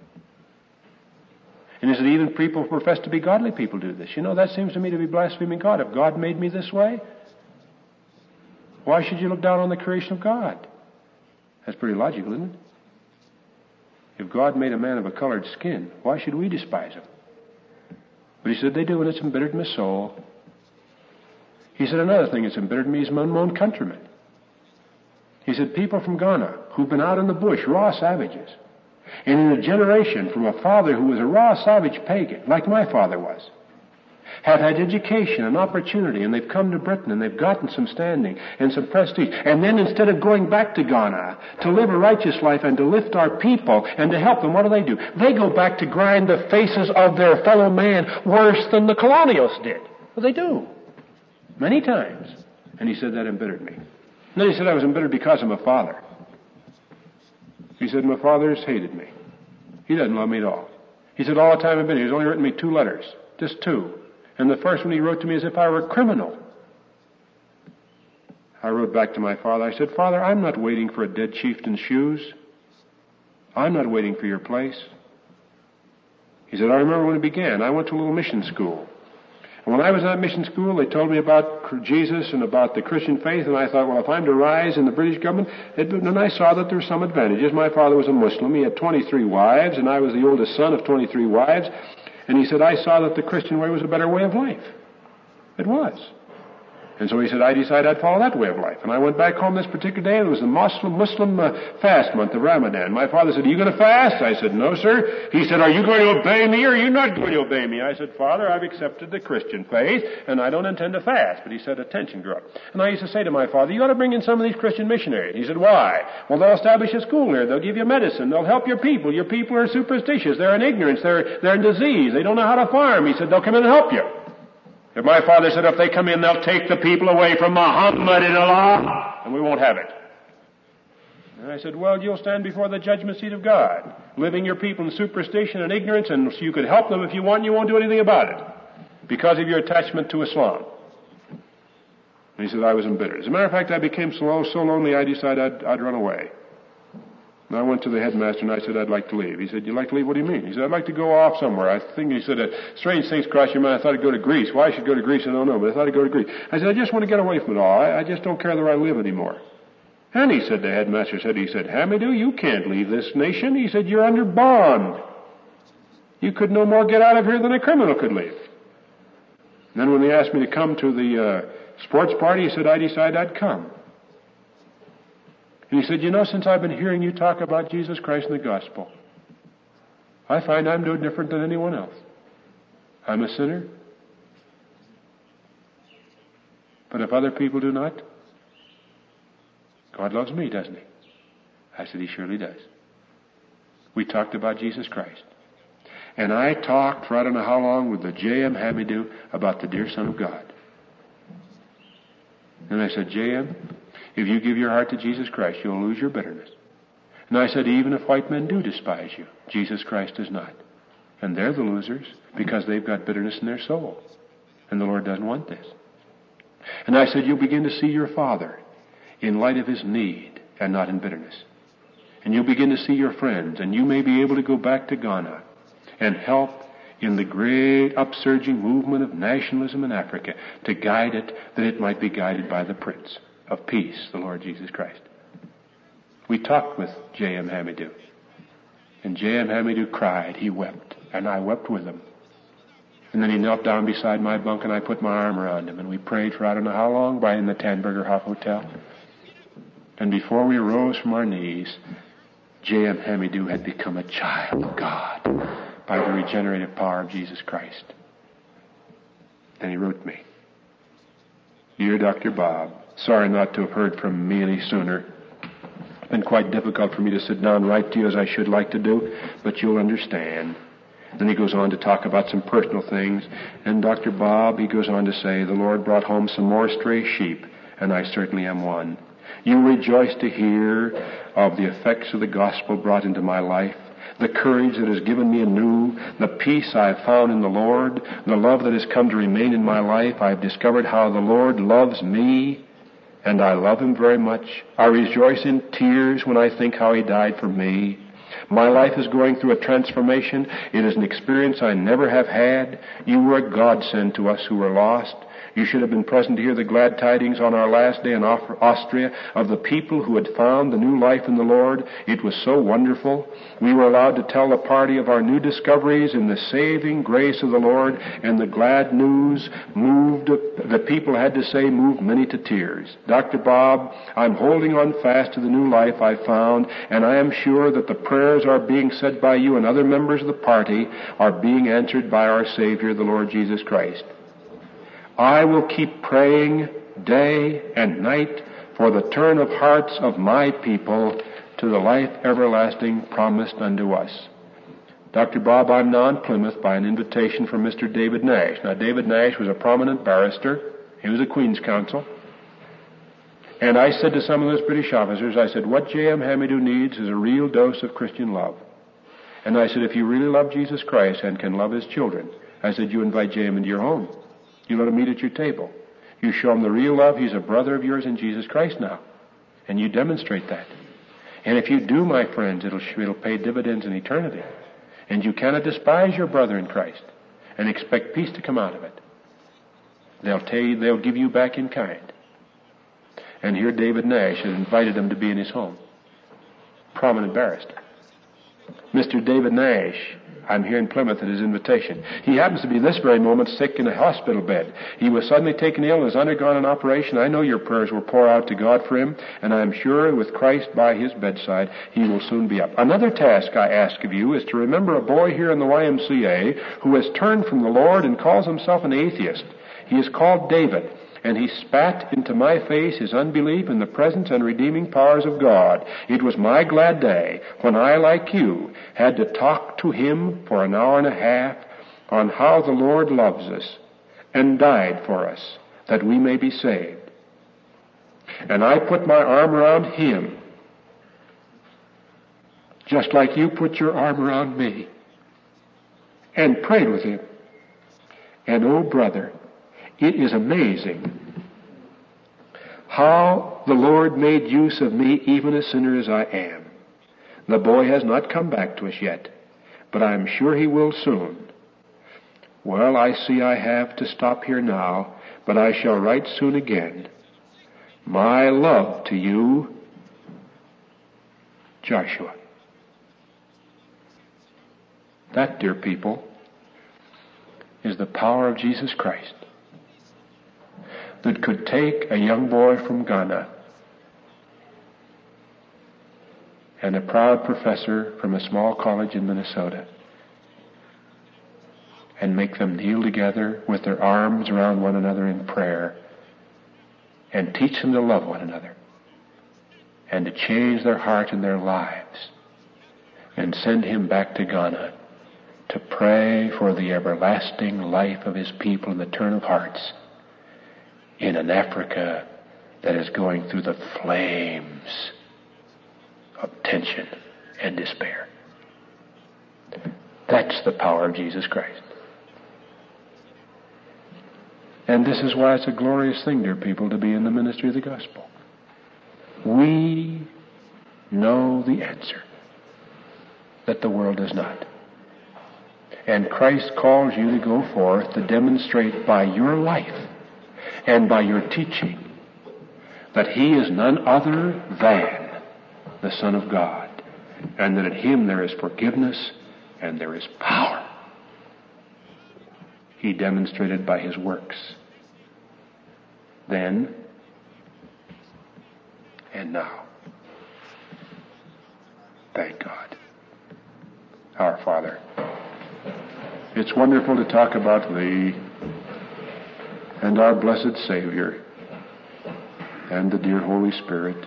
And he said, "Even people who profess to be godly people do this. That seems to me to be blaspheming God. If God made me this way, why should you look down on the creation of God?" That's pretty logical, isn't it? If God made a man of a colored skin, why should we despise him? But he said, "They do, and it's embittered my soul." He said, "Another thing that's embittered me is my own countrymen." He said, "People from Ghana who've been out in the bush, raw savages, and in a generation from a father who was a raw savage pagan, like my father was, have had education and opportunity, and they've come to Britain, and they've gotten some standing and some prestige. And then instead of going back to Ghana to live a righteous life and to lift our people and to help them, what do? They go back to grind the faces of their fellow man worse than the colonials did." Well, they do. Many times. And he said that embittered me. And then he said I was embittered because of my father. He said, "My father's hated me. He doesn't love me at all." He said, "All the time I've been here, he's only written me 2 letters. Just 2. And the first one he wrote to me as if I were a criminal." I wrote back to my father. I said, "Father, I'm not waiting for a dead chieftain's shoes. I'm not waiting for your place." He said, "I remember when it began. I went to a little mission school. And when I was in that mission school, they told me about Jesus and about the Christian faith, and I thought, well, if I'm to rise in the British government, and I saw that there were some advantages. My father was a Muslim. He had 23 wives, and I was the oldest son of 23 wives. And he said, I saw that the Christian way was a better way of life. It was. And so he said, I decided I'd follow that way of life. And I went back home this particular day, and it was the Muslim fast month of Ramadan. My father said, are you going to fast? I said, no, sir. He said, are you going to obey me, or are you not going to obey me? I said, Father, I've accepted the Christian faith, and I don't intend to fast. But he said, attention, grow up. And I used to say to my father, you ought to bring in some of these Christian missionaries. He said, why? Well, they'll establish a school here. They'll give you medicine. They'll help your people. Your people are superstitious. They're in ignorance. They're in disease. They don't know how to farm. He said, they'll come in and help you. If my father said, if they come in, they'll take the people away from Muhammad and Allah, and we won't have it. And I said, well, you'll stand before the judgment seat of God, living your people in superstition and ignorance, and so you could help them if you want, and you won't do anything about it, because of your attachment to Islam. And he said, I was embittered. As a matter of fact, I became so lonely, I decided I'd run away. And I went to the headmaster and I said, I'd like to leave. He said, you'd like to leave? What do you mean? He said, I'd like to go off somewhere. He said, strange things crossed your mind. I thought I'd go to Greece. Why I should go to Greece, I don't know, but I thought I'd go to Greece. I said, I just want to get away from it all. I just don't care where I live anymore. And he said, the headmaster said, Hamidou, you can't leave this nation. He said, you're under bond. You could no more get out of here than a criminal could leave. And then when they asked me to come to the sports party, he said, I decided I'd come. And he said, since I've been hearing you talk about Jesus Christ and the gospel, I find I'm no different than anyone else. I'm a sinner. But if other people do not, God loves me, doesn't he? I said, he surely does. We talked about Jesus Christ. And I talked for I don't know how long with the J.M. Hamidou about the dear Son of God. And I said, J.M., if you give your heart to Jesus Christ, you'll lose your bitterness. And I said, even if white men do despise you, Jesus Christ does not. And they're the losers because they've got bitterness in their soul. And the Lord doesn't want this. And I said, you'll begin to see your Father in light of his need and not in bitterness. And you'll begin to see your friends, and you may be able to go back to Ghana and help in the great upsurging movement of nationalism in Africa to guide it, that it might be guided by the Prince of Peace, the Lord Jesus Christ. We talked with J.M. Hamidou. And J.M. Hamidou cried. He wept. And I wept with him. And then he knelt down beside my bunk and I put my arm around him and we prayed for I don't know how long by in the Tanberger Hof Hotel. And before we rose from our knees, J.M. Hamidou had become a child of God by the regenerative power of Jesus Christ. And he wrote me, "Dear Dr. Bob, sorry not to have heard from me any sooner. It's been quite difficult for me to sit down and write to you as I should like to do, but you'll understand." Then he goes on to talk about some personal things. And Dr. Bob, he goes on to say, "The Lord brought home some more stray sheep, and I certainly am one. You rejoice to hear of the effects of the gospel brought into my life, the courage that has given me anew, the peace I have found in the Lord, the love that has come to remain in my life. I have discovered how the Lord loves me, and I love Him very much. I rejoice in tears when I think how He died for me. My life is going through a transformation. It is an experience I never have had. You were a godsend to us who were lost. You should have been present to hear the glad tidings on our last day in Austria of the people who had found the new life in the Lord. It was so wonderful. We were allowed to tell the party of our new discoveries in the saving grace of the Lord, and the glad news moved, the people had to say, moved many to tears. Dr. Bob, I'm holding on fast to the new life I found, and I am sure that the prayers are being said by you and other members of the party are being answered by our Savior, the Lord Jesus Christ. I will keep praying day and night for the turn of hearts of my people to the life everlasting promised unto us. Dr. Bob, I'm now in Plymouth by an invitation from Mr. David Nash. Now, David Nash was a prominent barrister. He was a Queen's Counsel. And I said to some of those British officers, I said, what J.M. Hamidou needs is a real dose of Christian love. And I said, if you really love Jesus Christ and can love His children, I said, you invite J.M. into your home. You let him eat at your table. You show him the real love. He's a brother of yours in Jesus Christ now. And you demonstrate that. And if you do, my friends, it'll pay dividends in eternity. And you cannot despise your brother in Christ and expect peace to come out of it. They'll give you back in kind. And here David Nash had invited him to be in his home. Prominent barrister. Mr. David Nash, I'm here in Plymouth at his invitation. He happens to be this very moment sick in a hospital bed. He was suddenly taken ill and has undergone an operation. I know your prayers will pour out to God for him, and I am sure with Christ by his bedside, he will soon be up. Another task I ask of you is to remember a boy here in the YMCA who has turned from the Lord and calls himself an atheist. He is called David, and he spat into my face his unbelief in the presence and redeeming powers of God. It was my glad day when I, like you, had to talk to him for an hour and a half on how the Lord loves us and died for us that we may be saved. And I put my arm around him, just like you put your arm around me, and prayed with him. And oh, brother, it is amazing how the Lord made use of me, even a sinner as I am. The boy has not come back to us yet, but I am sure he will soon. Well, I see I have to stop here now, but I shall write soon again. My love to you, Joshua. That, dear people, is the power of Jesus Christ that could take a young boy from Ghana and a proud professor from a small college in Minnesota and make them kneel together with their arms around one another in prayer and teach them to love one another and to change their heart and their lives and send him back to Ghana to pray for the everlasting life of his people and the turn of hearts in an Africa that is going through the flames of tension and despair. That's the power of Jesus Christ. And this is why it's a glorious thing, dear people, to be in the ministry of the gospel. We know the answer that the world does not. And Christ calls you to go forth to demonstrate by your life and by your teaching that He is none other than the Son of God, and that in Him there is forgiveness and there is power. he demonstrated by his works. Then and now. Thank God. Our Father. It's wonderful to talk about Thee and our blessed Savior and the dear Holy Spirit.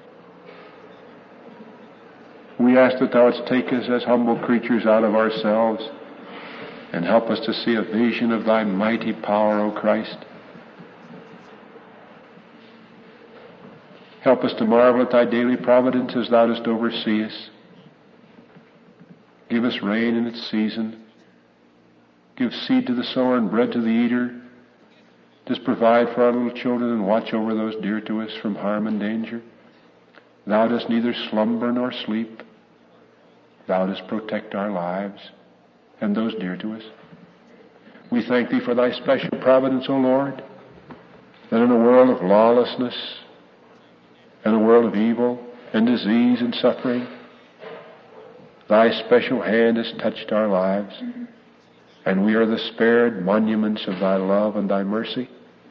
We ask that Thou wouldst take us as humble creatures out of ourselves and help us to see a vision of Thy mighty power, O Christ. Help us to marvel at Thy daily providence as Thou dost oversee us. Give us rain in its season. Give seed to the sower and bread to the eater. Just provide for our little children and watch over those dear to us from harm and danger. Thou dost neither slumber nor sleep. Thou dost protect our lives and those dear to us. We thank Thee for Thy special providence, O Lord, that in a world of lawlessness, in a world of evil and disease and suffering, Thy special hand has touched our lives, and we are the spared monuments of Thy love and Thy mercy.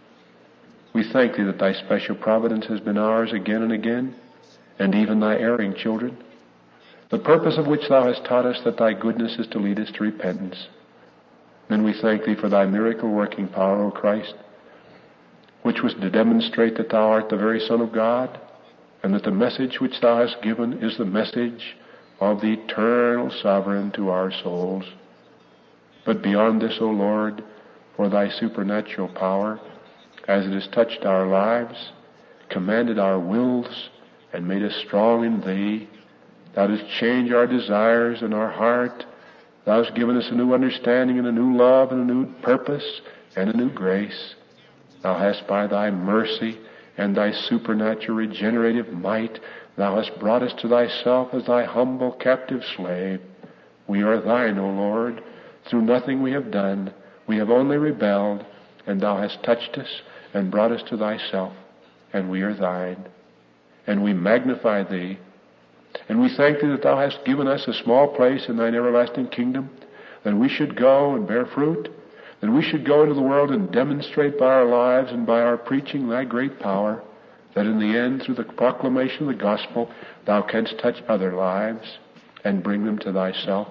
We thank Thee that Thy special providence has been ours again and again, and even Thy erring children, the purpose of which Thou hast taught us that Thy goodness is to lead us to repentance. And we thank Thee for Thy miracle-working power, O Christ, which was to demonstrate that Thou art the very Son of God, and that the message which Thou hast given is the message of the eternal Sovereign to our souls. But beyond this, O Lord, for Thy supernatural power, as it has touched our lives, commanded our wills, and made us strong in Thee, Thou dost change our desires and our heart. Thou hast given us a new understanding and a new love and a new purpose and a new grace. Thou hast by Thy mercy and Thy supernatural regenerative might, Thou hast brought us to Thyself as Thy humble captive slave. We are Thine, O Lord. Through nothing we have done. We have only rebelled, and Thou hast touched us and brought us to Thyself, and we are Thine. And we magnify Thee, and we thank Thee that Thou hast given us a small place in Thine everlasting kingdom, that we should go and bear fruit, that we should go into the world and demonstrate by our lives and by our preaching Thy great power, that in the end, through the proclamation of the gospel, Thou canst touch other lives and bring them to Thyself.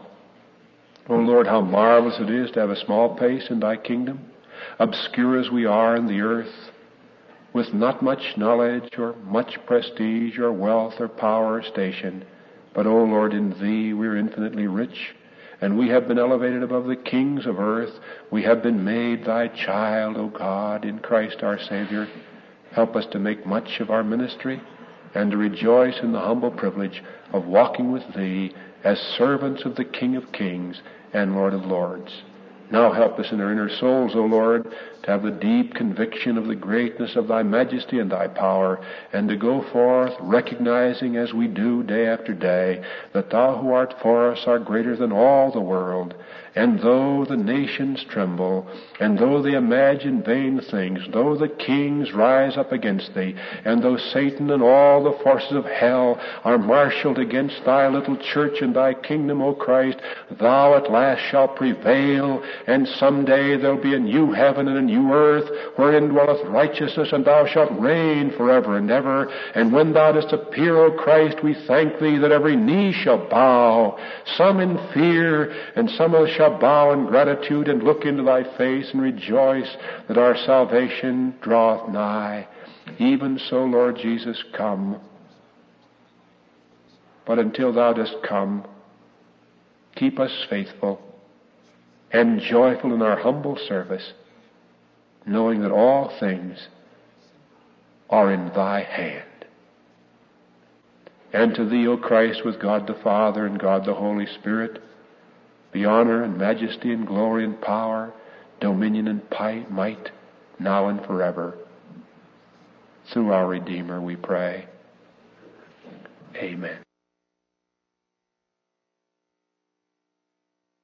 O Lord, how marvelous it is to have a small place in Thy kingdom, obscure as we are in the earth, with not much knowledge or much prestige or wealth or power or station. But, O Lord, in Thee we are infinitely rich, and we have been elevated above the kings of earth. We have been made Thy child, O God, in Christ our Savior. Help us to make much of our ministry and to rejoice in the humble privilege of walking with Thee as servants of the King of Kings and Lord of Lords. Now help us in our inner souls, O Lord, to have the deep conviction of the greatness of Thy majesty and Thy power, and to go forth recognizing as we do day after day that Thou who art for us are greater than all the world. And though the nations tremble, and though they imagine vain things, though the kings rise up against Thee, and though Satan and all the forces of hell are marshaled against Thy little church and Thy kingdom, O Christ, Thou at last shalt prevail, and someday there'll be a new heaven and a new earth, wherein dwelleth righteousness, and Thou shalt reign forever and ever. And when Thou dost appear, O Christ, we thank Thee that every knee shall bow, some in fear, and some shall bow in gratitude and look into Thy face and rejoice that our salvation draweth nigh. Even so, Lord Jesus, come. But until Thou dost come, keep us faithful and joyful in our humble service, knowing that all things are in Thy hand. And to Thee, O Christ, with God the Father and God the Holy Spirit, be honor and majesty and glory and power, dominion and might, now and forever. Through our Redeemer we pray. Amen.